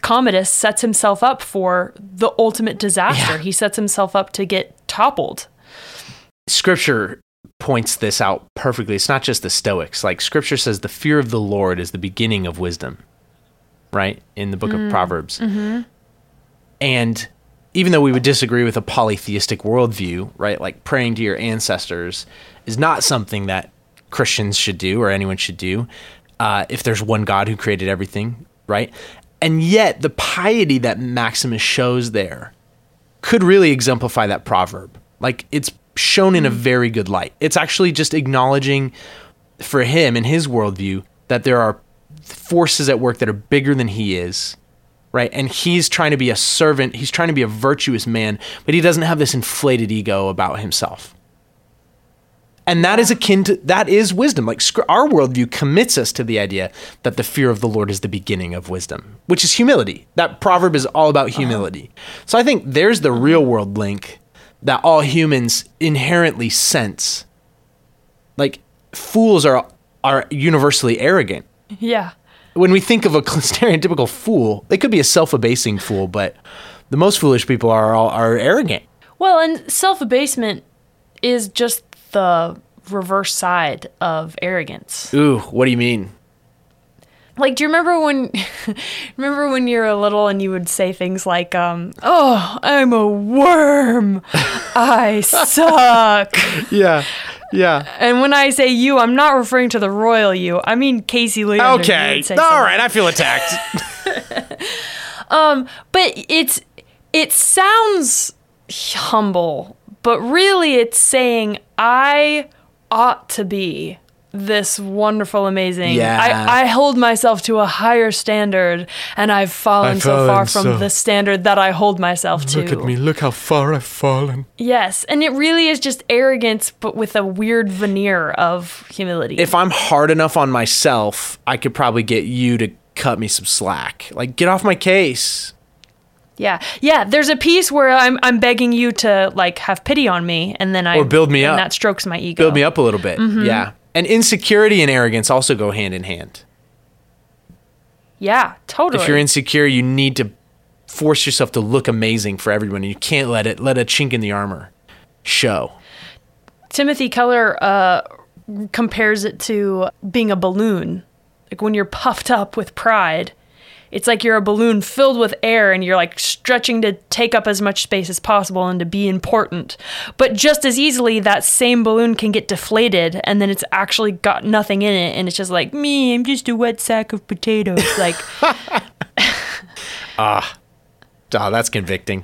Commodus sets himself up for the ultimate disaster. Yeah. He sets himself up to get toppled. Scripture points this out perfectly. It's not just the Stoics. Like Scripture says, the fear of the Lord is the beginning of wisdom, right? In the book mm. of Proverbs. Mm-hmm. And even though we would disagree with a polytheistic worldview, right? Like praying to your ancestors is not something that Christians should do or anyone should do uh, if there's one God who created everything, right? And yet the piety that Maximus shows there could really exemplify that proverb. Like it's shown in a very good light. It's actually just acknowledging for him in his worldview that there are forces at work that are bigger than he is, right? And he's trying to be a servant. He's trying to be a virtuous man, but he doesn't have this inflated ego about himself. And that is akin to, that is wisdom. Like our worldview commits us to the idea that the fear of the Lord is the beginning of wisdom, which is humility. That proverb is all about humility. So I think there's the real world link that all humans inherently sense. Like fools are are universally arrogant. Yeah. When we think of a stereotypical fool, they could be a self-abasing fool, but the most foolish people are all are arrogant. Well, and self-abasement is just the reverse side of arrogance. Ooh, what do you mean? Like, do you remember when, remember when you were little and you would say things like, um, "Oh, I'm a worm. I suck." Yeah, yeah. And when I say you, I'm not referring to the royal you. I mean Casey Leander. Okay, all right. I feel attacked. um, but it's it sounds humble, but really it's saying I ought to be this wonderful, amazing. Yeah. I, I hold myself to a higher standard, and I've fallen I've so fallen far from so- the standard that I hold myself to. Look at me. Look how far I've fallen. Yes, and it really is just arrogance, but with a weird veneer of humility. If I'm hard enough on myself, I could probably get you to cut me some slack. Like, get off my case. Yeah, yeah. There's a piece where I'm I'm begging you to like have pity on me, and then I Or build me and up. that strokes my ego. Build me up a little bit. Mm-hmm. Yeah. And insecurity and arrogance also go hand in hand. Yeah, totally. If you're insecure, you need to force yourself to look amazing for everyone. You can't let it let a chink in the armor show. Timothy Keller uh, compares it to being a balloon. Like when you're puffed up with pride, it's like you're a balloon filled with air and you're like stretching to take up as much space as possible and to be important. But just as easily, that same balloon can get deflated and then it's actually got nothing in it. And it's just like, me, I'm just a wet sack of potatoes. Like, Ah, oh, that's convicting.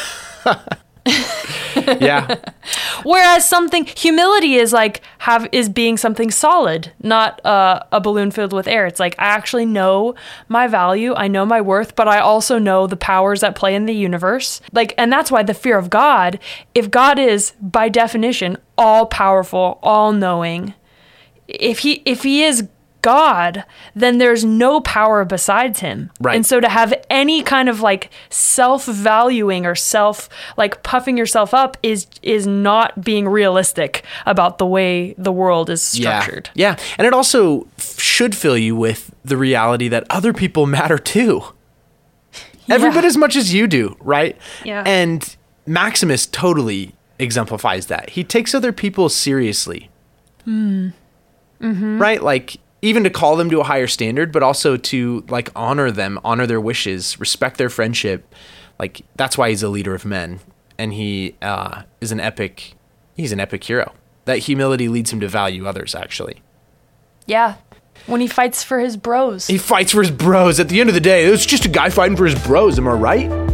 Yeah. Whereas something, humility is like have is being something solid, not uh, a balloon filled with air. It's like I actually know my value, I know my worth, but I also know the powers that play in the universe. Like, and that's why the fear of God, if God is by definition all powerful, all knowing, if he if he is God, then there's no power besides him. Right. And so to have any kind of like self-valuing or self like puffing yourself up is is not being realistic about the way the world is structured. Yeah. Yeah. And it also f- should fill you with the reality that other people matter too. Every Yeah. bit as much as you do, right? Yeah. And Maximus totally exemplifies that. He takes other people seriously. Mm. Mm-hmm. Right? Like even to call them to a higher standard, but also to like honor them, honor their wishes, respect their friendship. Like that's why he's a leader of men, and he uh, is an epic. He's an epic hero. That humility leads him to value others. Actually, Yeah. When he fights for his bros. he fights for his bros. At the end of the day, it's just a guy fighting for his bros. Am I right?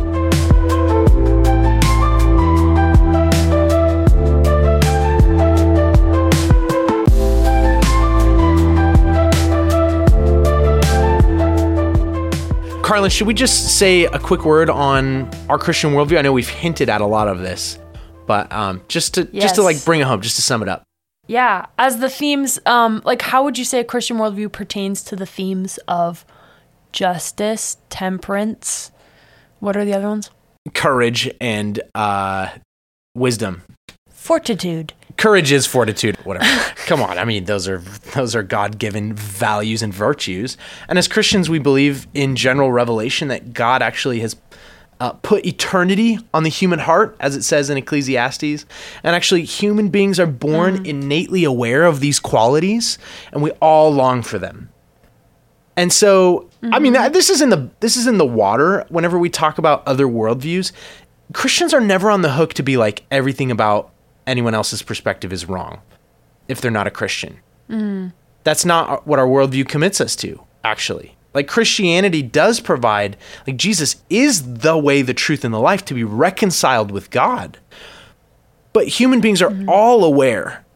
Carlin, should we just say a quick word on our Christian worldview? I know we've hinted at a lot of this, but um, just to just to Yes. like bring it home, just to sum it up. Yeah, as the themes, um, like how would you say a Christian worldview pertains to the themes of justice, temperance? What are the other ones? Courage and uh, wisdom. Fortitude, Courage is fortitude, whatever. Come on. I mean, those are those are God-given values and virtues. And as Christians, we believe in general revelation that God actually has uh, put eternity on the human heart, as it says in Ecclesiastes. And actually, human beings are born mm. innately aware of these qualities, and we all long for them. And so, mm-hmm. I mean, this is in the this is in the water. Whenever we talk about other worldviews, Christians are never on the hook to be like everything about anyone else's perspective is wrong if they're not a Christian. Mm. That's not what our worldview commits us to, actually. Like Christianity does provide, like Jesus is the way, the truth, and the life to be reconciled with God. But human beings are mm. all aware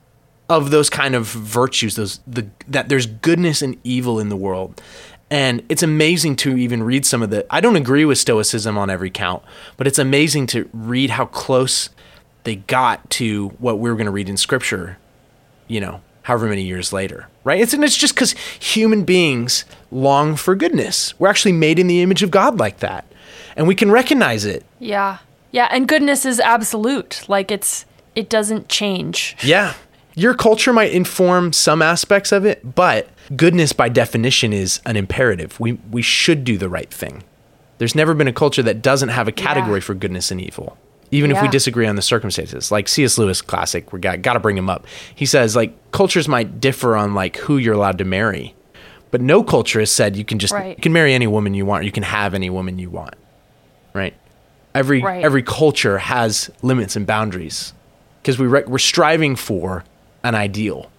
of those kind of virtues, those the that there's goodness and evil in the world. And it's amazing to even read some of the, I don't agree with Stoicism on every count, but it's amazing to read how close they got to what we were going to read in Scripture, you know, however many years later, right? It's, and it's just because human beings long for goodness. We're actually made in the image of God like that, and we can recognize it. Yeah. Yeah, and goodness is absolute. Like it's, it doesn't change. Yeah. Your culture might inform some aspects of it, but goodness by definition is an imperative. We we should do the right thing. There's never been a culture that doesn't have a category yeah. for goodness and evil. Even yeah. if we disagree on the circumstances, like C S Lewis classic, we got got to bring him up. He says like cultures might differ on like who you're allowed to marry, but no culture has said you can just right. you can marry any woman you want, or you can have any woman you want, right? Every right. every culture has limits and boundaries because we re- we're striving for an ideal.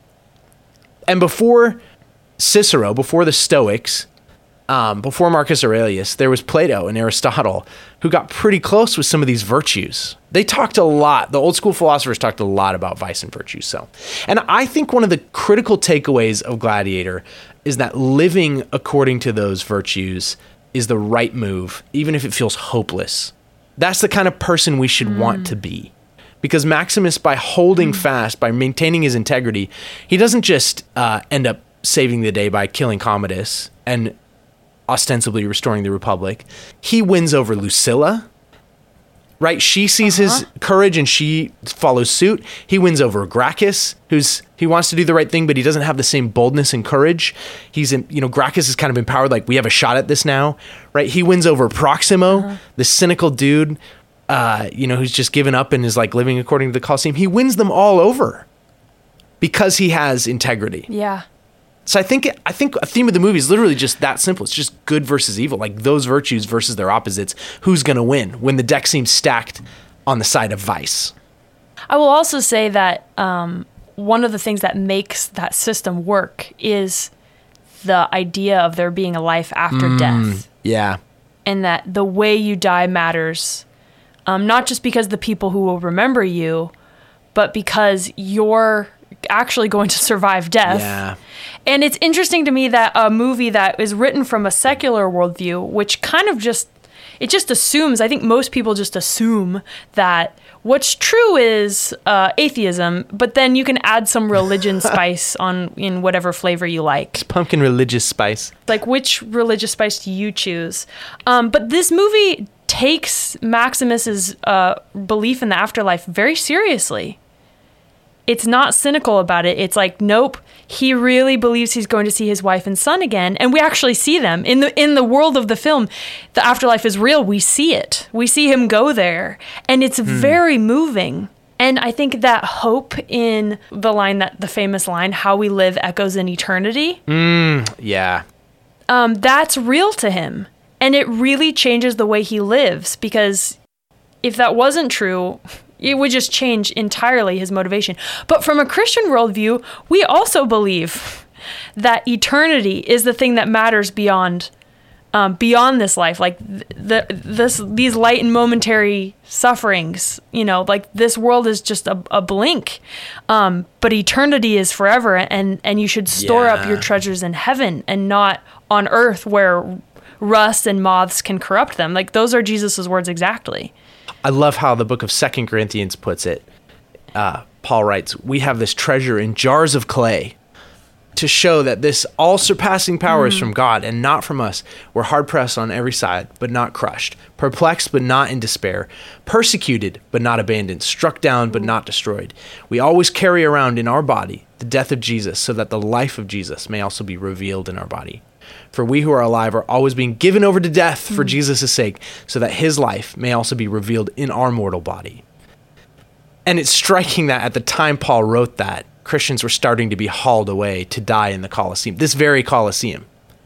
And before Cicero, before the Stoics, Um, before Marcus Aurelius, there was Plato and Aristotle who got pretty close with some of these virtues. They talked a lot. The old school philosophers talked a lot about vice and virtue. So, and I think one of the critical takeaways of Gladiator is that living according to those virtues is the right move, even if it feels hopeless. That's the kind of person we should mm. want to be. Because Maximus, by holding mm. fast, by maintaining his integrity, he doesn't just uh, end up saving the day by killing Commodus and ostensibly restoring the Republic. He wins over Lucilla, right? She sees uh-huh. his courage and she follows suit. He wins over Gracchus, who's he wants to do the right thing, but he doesn't have the same boldness and courage. He's in, you know, Gracchus is kind of empowered, like we have a shot at this now, right? He wins over Proximo, uh-huh. the cynical dude, uh, you know, who's just given up and is like living according to the Colosseum. He wins them all over because he has integrity. Yeah. So I think I think a theme of the movie is literally just that simple. It's just good versus evil, like those virtues versus their opposites. Who's going to win when the deck seems stacked on the side of vice? I will also say that um, one of the things that makes that system work is the idea of there being a life after mm, death. Yeah. And that the way you die matters, um, not just because the people who will remember you, but because you're actually going to survive death. Yeah. And it's interesting to me that a movie that is written from a secular worldview, which kind of just, it just assumes, I think most people just assume that what's true is uh, atheism, but then you can add some religion spice on in whatever flavor you like. It's pumpkin religious spice. Like, which religious spice do you choose? Um, but this movie takes Maximus's uh, belief in the afterlife very seriously. It's not cynical about it. It's like, nope, he really believes he's going to see his wife and son again. And we actually see them. In the in the world of the film, the afterlife is real. We see it. We see him go there. And it's hmm. very moving. And I think that hope in the line, that the famous line, how we live echoes in eternity. Mm, yeah. Um, that's real to him. And it really changes the way he lives. Because if that wasn't true, it would just change entirely his motivation. But from a Christian worldview, we also believe that eternity is the thing that matters beyond um, beyond this life. Like the this these light and momentary sufferings, you know, like this world is just a, a blink. Um, but eternity is forever, and and you should store yeah. up your treasures in heaven and not on earth where rust and moths can corrupt them. Like those are Jesus's words exactly. I love how the book of Second Corinthians puts it. Uh, Paul writes, we have this treasure in jars of clay to show that this all-surpassing power is from God and not from us. We're hard-pressed on every side, but not crushed. Perplexed, but not in despair. Persecuted, but not abandoned. Struck down, but not destroyed. We always carry around in our body the death of Jesus, so that the life of Jesus may also be revealed in our body. For we who are alive are always being given over to death for Jesus' sake, so that his life may also be revealed in our mortal body. And it's striking that at the time Paul wrote that, Christians were starting to be hauled away to die in the Colosseum, this very Colosseum,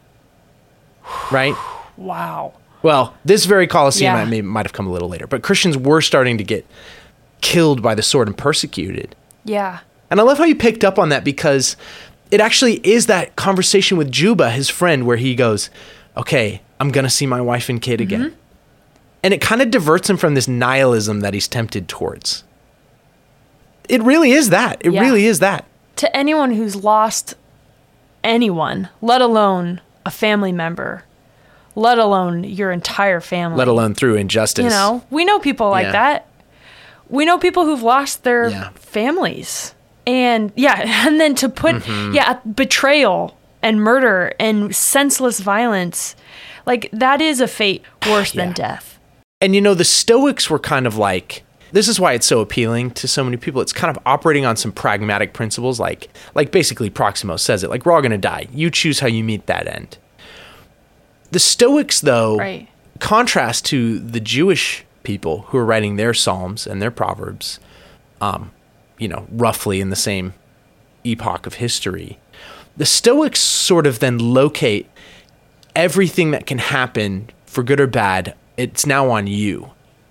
right? Wow. Well, this very Colosseum Yeah. I may, might have come a little later, but Christians were starting to get killed by the sword and persecuted. Yeah. And I love how you picked up on that, because it actually is that conversation with Juba, his friend, where he goes, okay, I'm going to see my wife and kid again. Mm-hmm. And it kind of diverts him from this nihilism that he's tempted towards. It really is that. It Yeah. really is that. To anyone who's lost anyone, let alone a family member, let alone your entire family. Let alone through injustice. You know, we know people like Yeah. that. We know people who've lost their Yeah. families. And yeah, and then to put, Mm-hmm. yeah, betrayal and murder and senseless violence, like that is a fate worse than Yeah. death. And you know, the Stoics were kind of like, this is why it's so appealing to so many people. It's kind of operating on some pragmatic principles, like like basically Proximo says it, like we're all going to die. You choose how you meet that end. The Stoics, though, Right. contrast to the Jewish people who are writing their Psalms and their Proverbs, um, you know, roughly in the same epoch of history. The Stoics sort of then locate everything that can happen, for good or bad, it's now on you.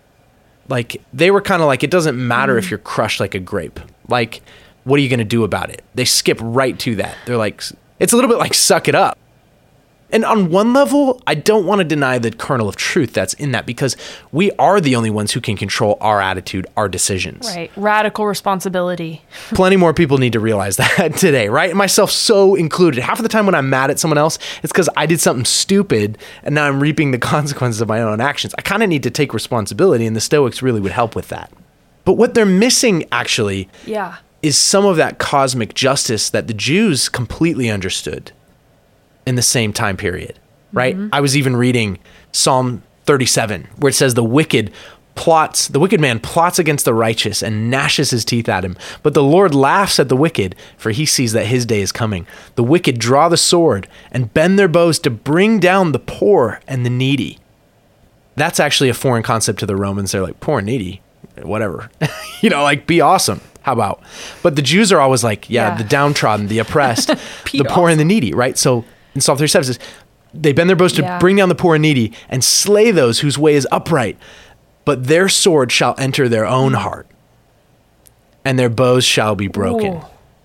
Like, they were kind of like, it doesn't matter if you're crushed like a grape. Like, what are you going to do about it? They skip right to that. They're like, it's a little bit like suck it up. And on one level, I don't want to deny the kernel of truth that's in that, because we are the only ones who can control our attitude, our decisions. Right. Radical responsibility. Plenty more people need to realize that today, right? Myself so included. Half of the time when I'm mad at someone else, it's because I did something stupid and now I'm reaping the consequences of my own actions. I kind of need to take responsibility, and the Stoics really would help with that. But what they're missing, actually, Yeah. is some of that cosmic justice that the Jews completely understood in the same time period, right? I was even reading Psalm thirty-seven, where it says the wicked plots, the wicked man plots against the righteous and gnashes his teeth at him. But the Lord laughs at the wicked, for he sees that his day is coming. The wicked draw the sword and bend their bows to bring down the poor and the needy. That's actually a foreign concept to the Romans. They're like, poor and needy, whatever. You know, like, be awesome. How about? But the Jews are always like, yeah, Yeah. the downtrodden, the oppressed, Be the poor and the needy, right? So in Psalm thirty-seven it says, they bend their bows to Yeah. bring down the poor and needy and slay those whose way is upright. But their sword shall enter their own heart, and their bows shall be broken. Ooh.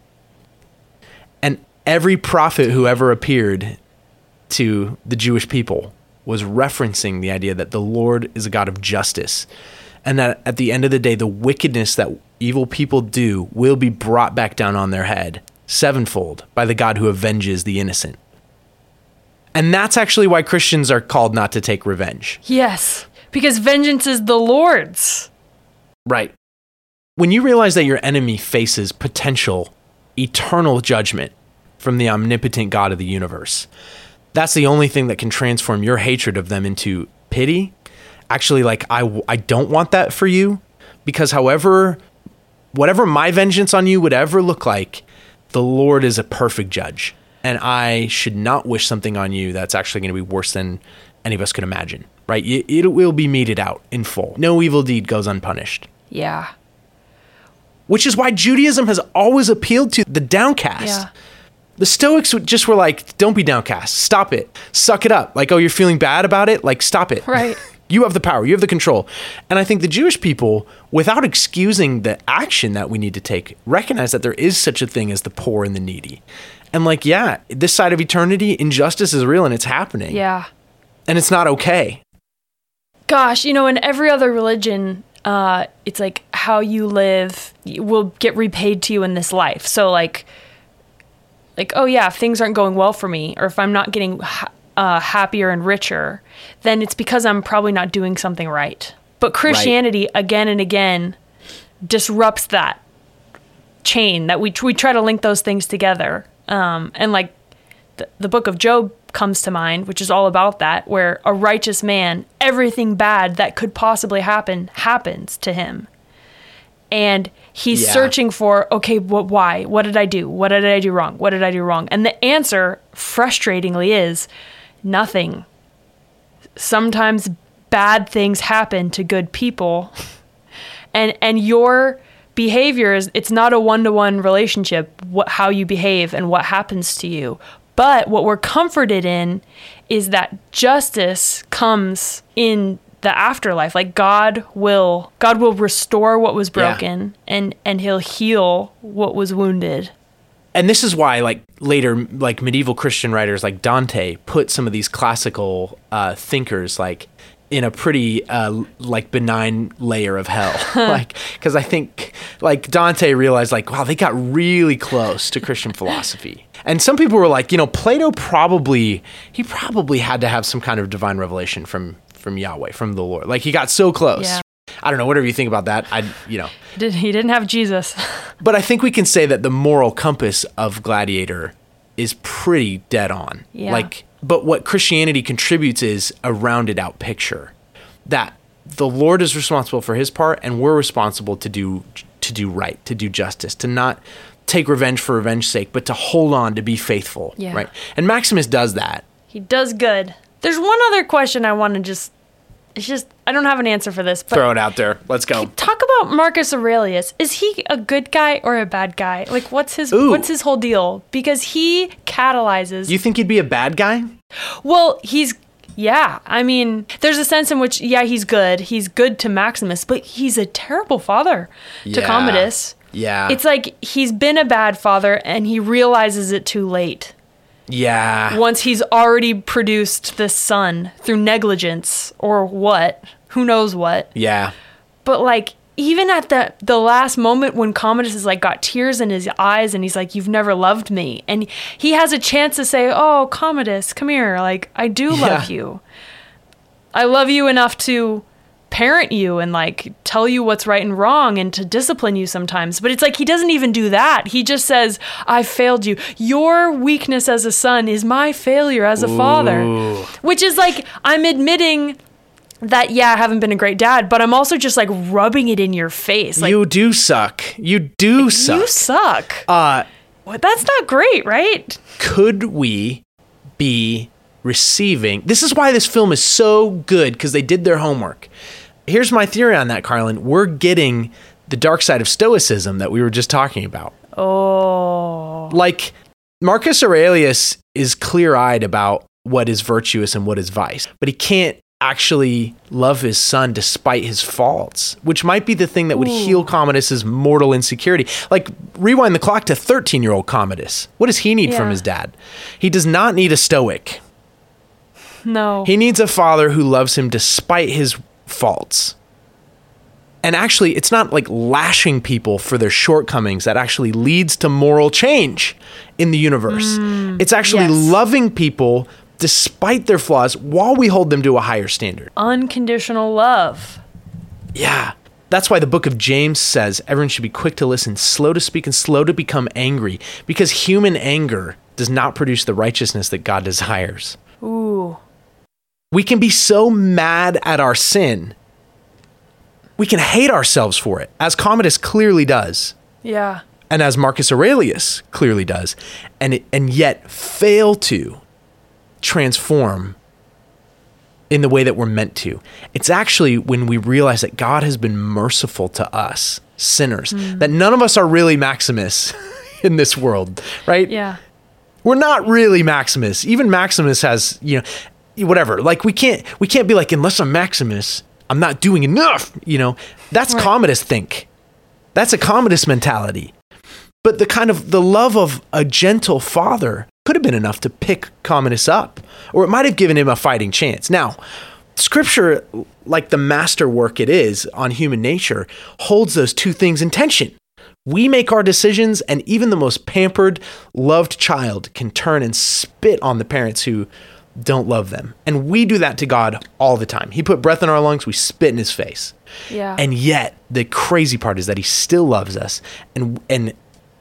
And every prophet who ever appeared to the Jewish people was referencing the idea that the Lord is a God of justice, and that at the end of the day, the wickedness that evil people do will be brought back down on their head sevenfold by the God who avenges the innocent. And that's actually why Christians are called not to take revenge. Yes. Because vengeance is the Lord's. Right. When you realize that your enemy faces potential eternal judgment from the omnipotent God of the universe, that's the only thing that can transform your hatred of them into pity. Actually, like, I, I don't want that for you, because however, whatever my vengeance on you would ever look like, the Lord is a perfect judge. And I should not wish something on you that's actually going to be worse than any of us could imagine, right? It, it will be meted out in full. No evil deed goes unpunished. Yeah. Which is why Judaism has always appealed to the downcast. Yeah. The Stoics just were like, don't be downcast. Stop it. Suck it up. Like, oh, you're feeling bad about it? Like, stop it. Right. You have the power. You have the control. And I think the Jewish people, without excusing the action that we need to take, recognize that there is such a thing as the poor and the needy. And like, yeah, this side of eternity, injustice is real and it's happening. Yeah. And it's not okay. Gosh, you know, in every other religion, uh, it's like how you live will get repaid to you in this life. So like, like, oh yeah, if things aren't going well for me, or if I'm not getting ha- uh, happier and richer, then it's because I'm probably not doing something right. But Christianity, right, again and again, disrupts that chain that we we try to link those things together. Um, and like the, the book of Job comes to mind, which is all about that, where a righteous man, everything bad that could possibly happen happens to him. And he's Yeah. searching for, okay, what, why? What did I do? What did I do wrong? What did I do wrong? And the answer, frustratingly, is nothing. Sometimes bad things happen to good people. And and your behavior is, it's not a one-to-one relationship, what, how you behave and what happens to you. But what we're comforted in is that justice comes in the afterlife. Like God will God will restore what was broken, Yeah. and and he'll heal what was wounded. And this is why, like, later, like, medieval Christian writers like Dante put some of these classical uh, thinkers, like, in a pretty, uh, like, benign layer of hell. Like, because I think, like, Dante realized, like, wow, they got really close to Christian philosophy. And some people were like, you know, Plato probably, he probably had to have some kind of divine revelation from, from Yahweh, from the Lord. Like, he got so close. Yeah. I don't know, whatever you think about that, I, you know. He did- he didn't have Jesus. But I think we can say that the moral compass of Gladiator is pretty dead on. Yeah. Like, but what Christianity contributes is a rounded out picture that the Lord is responsible for his part, and we're responsible to do to do right, to do justice, to not take revenge for revenge's sake, but to hold on, to be faithful. Yeah. Right. And Maximus does that. He does good. There's one other question I want to just, it's just, I don't have an answer for this, but Throw it out there. Let's go. talk about Marcus Aurelius. Is he a good guy or a bad guy? Like, what's his Ooh. what's his whole deal? Because he catalyzes. You think he'd be a bad guy? Well, he's yeah. I mean, there's a sense in which yeah, he's good. He's good to Maximus, but he's a terrible father to Yeah. Commodus. Yeah. It's like he's been a bad father and he realizes it too late. Yeah. Once he's already produced this son through negligence or what, who knows what. Yeah. But like even at the the last moment when Commodus is like got tears in his eyes and he's like, you've never loved me, and he has a chance to say, oh Commodus, come here, like I do love Yeah. you. I love you enough to parent you and like tell you what's right and wrong and to discipline you sometimes. But it's like he doesn't even do that. He just says, I failed you. Your weakness as a son is my failure as a father. Which is like, I'm admitting that, yeah, I haven't been a great dad, but I'm also just like rubbing it in your face. Like, you do suck. You do suck. you suck. Uh, Well, that's not great, right? could we be receiving? This is why this film is so good, because they did their homework. Here's my theory on that, Carlin. We're getting the dark side of Stoicism that we were just talking about. Oh. Like, Marcus Aurelius is clear-eyed about what is virtuous and what is vice, but he can't actually love his son despite his faults, which might be the thing that would heal Commodus's mortal insecurity. Like, rewind the clock to thirteen-year-old Commodus. What does he need from Yeah. his dad? He does not need a stoic. No. He needs a father who loves him despite his faults. And actually, it's not like lashing people for their shortcomings that actually leads to moral change in the universe. It's actually yes. loving people despite their flaws while we hold them to a higher standard. Unconditional love. Yeah. That's why the book of James says everyone should be quick to listen, slow to speak, and slow to become angry, because human anger does not produce the righteousness that God desires. Ooh. We can be so mad at our sin, we can hate ourselves for it, as Commodus clearly does, Yeah. and as Marcus Aurelius clearly does, and it, and yet fail to transform in the way that we're meant to. It's actually when we realize that God has been merciful to us, sinners, that none of us are really Maximus in this world, right? Yeah. We're not really Maximus. Even Maximus has, you know, whatever. Like we can't we can't be like, unless I'm Maximus, I'm not doing enough. You know, that's Right. Commodus think. That's a Commodus mentality. But the kind of the love of a gentle father could have been enough to pick Commodus up, or it might have given him a fighting chance. Now, Scripture, like the masterwork it is on human nature, holds those two things in tension. We make our decisions, and even the most pampered, loved child can turn and spit on the parents who don't love them. And we do that to God all the time. He put breath in our lungs, we spit in his face. Yeah. And yet, the crazy part is that he still loves us. And and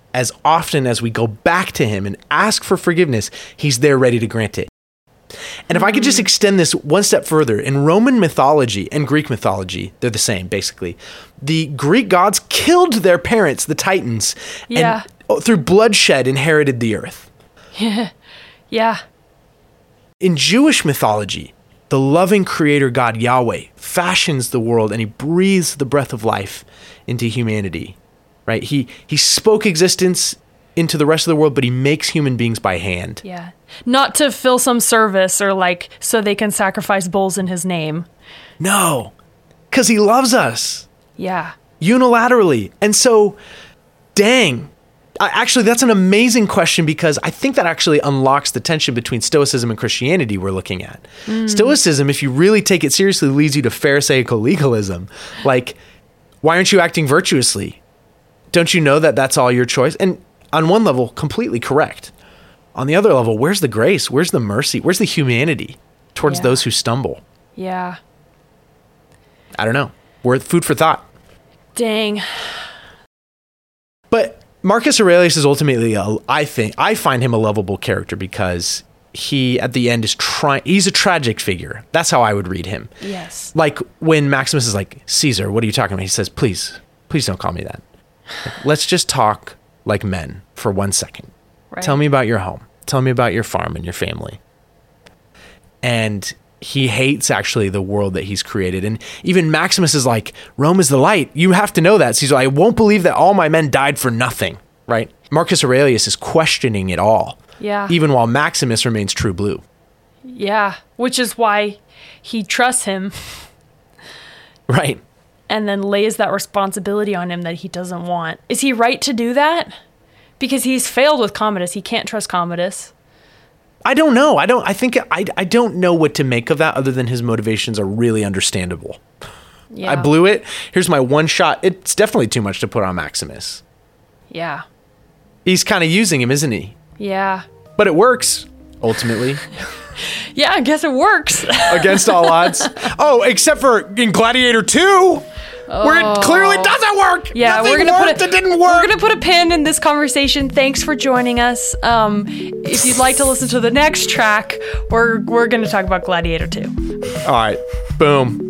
as often as we go back to him and ask for forgiveness, he's there ready to grant it. And if I could just extend this one step further, in Roman mythology and Greek mythology, they're the same, basically. The Greek gods killed their parents, the Titans, Yeah. and through bloodshed inherited the earth. Yeah. In Jewish mythology, the loving creator God Yahweh fashions the world and he breathes the breath of life into humanity, right? He, he spoke existence into the rest of the world, but he makes human beings by hand. Yeah. Not to fill some service or like so they can sacrifice bulls in his name. No, because he loves us Yeah. unilaterally. And so, dang, I, actually, that's an amazing question because I think that actually unlocks the tension between Stoicism and Christianity we're looking at. Mm. Stoicism, if you really take it seriously, leads you to Pharisaical legalism. Like, why aren't you acting virtuously? Don't you know that that's all your choice? And on one level, completely correct. On the other level, where's the grace? Where's the mercy? Where's the humanity towards Yeah. those who stumble? Yeah. I don't know. Worth food for thought. Dang. But Marcus Aurelius is ultimately, a, I think, I find him a lovable character because he, at the end, is trying, he's a tragic figure. That's how I would read him. Yes. Like when Maximus is like, Caesar, what are you talking about? He says, please, please don't call me that. Like, let's just talk like men for one second. Right. Tell me about your home. Tell me about your farm and your family. And he hates actually the world that he's created. And even Maximus is like, Rome is the light. You have to know that. Caesar, I won't believe that all my men died for nothing, right? Marcus Aurelius is questioning it all. Yeah. Even while Maximus remains true blue. Yeah. Which is why he trusts him Right. and then lays that responsibility on him that he doesn't want. Is he right to do that? Because he's failed with Commodus. He can't trust Commodus. I don't know. I don't, I think, I, I don't know what to make of that other than his motivations are really understandable. Yeah. I blew it. Here's my one shot. It's definitely too much to put on Maximus. Yeah. He's kind of using him, isn't he? Yeah. But it works, ultimately, Yeah, I guess it works. against all odds. Oh, except for in Gladiator two, where it clearly doesn't work. Yeah, Nothing we're gonna worked put a, that didn't work. We're gonna put a pin in this conversation. Thanks for joining us. Um, if you'd like to listen to the next track, we're we're gonna talk about Gladiator two. All right, boom.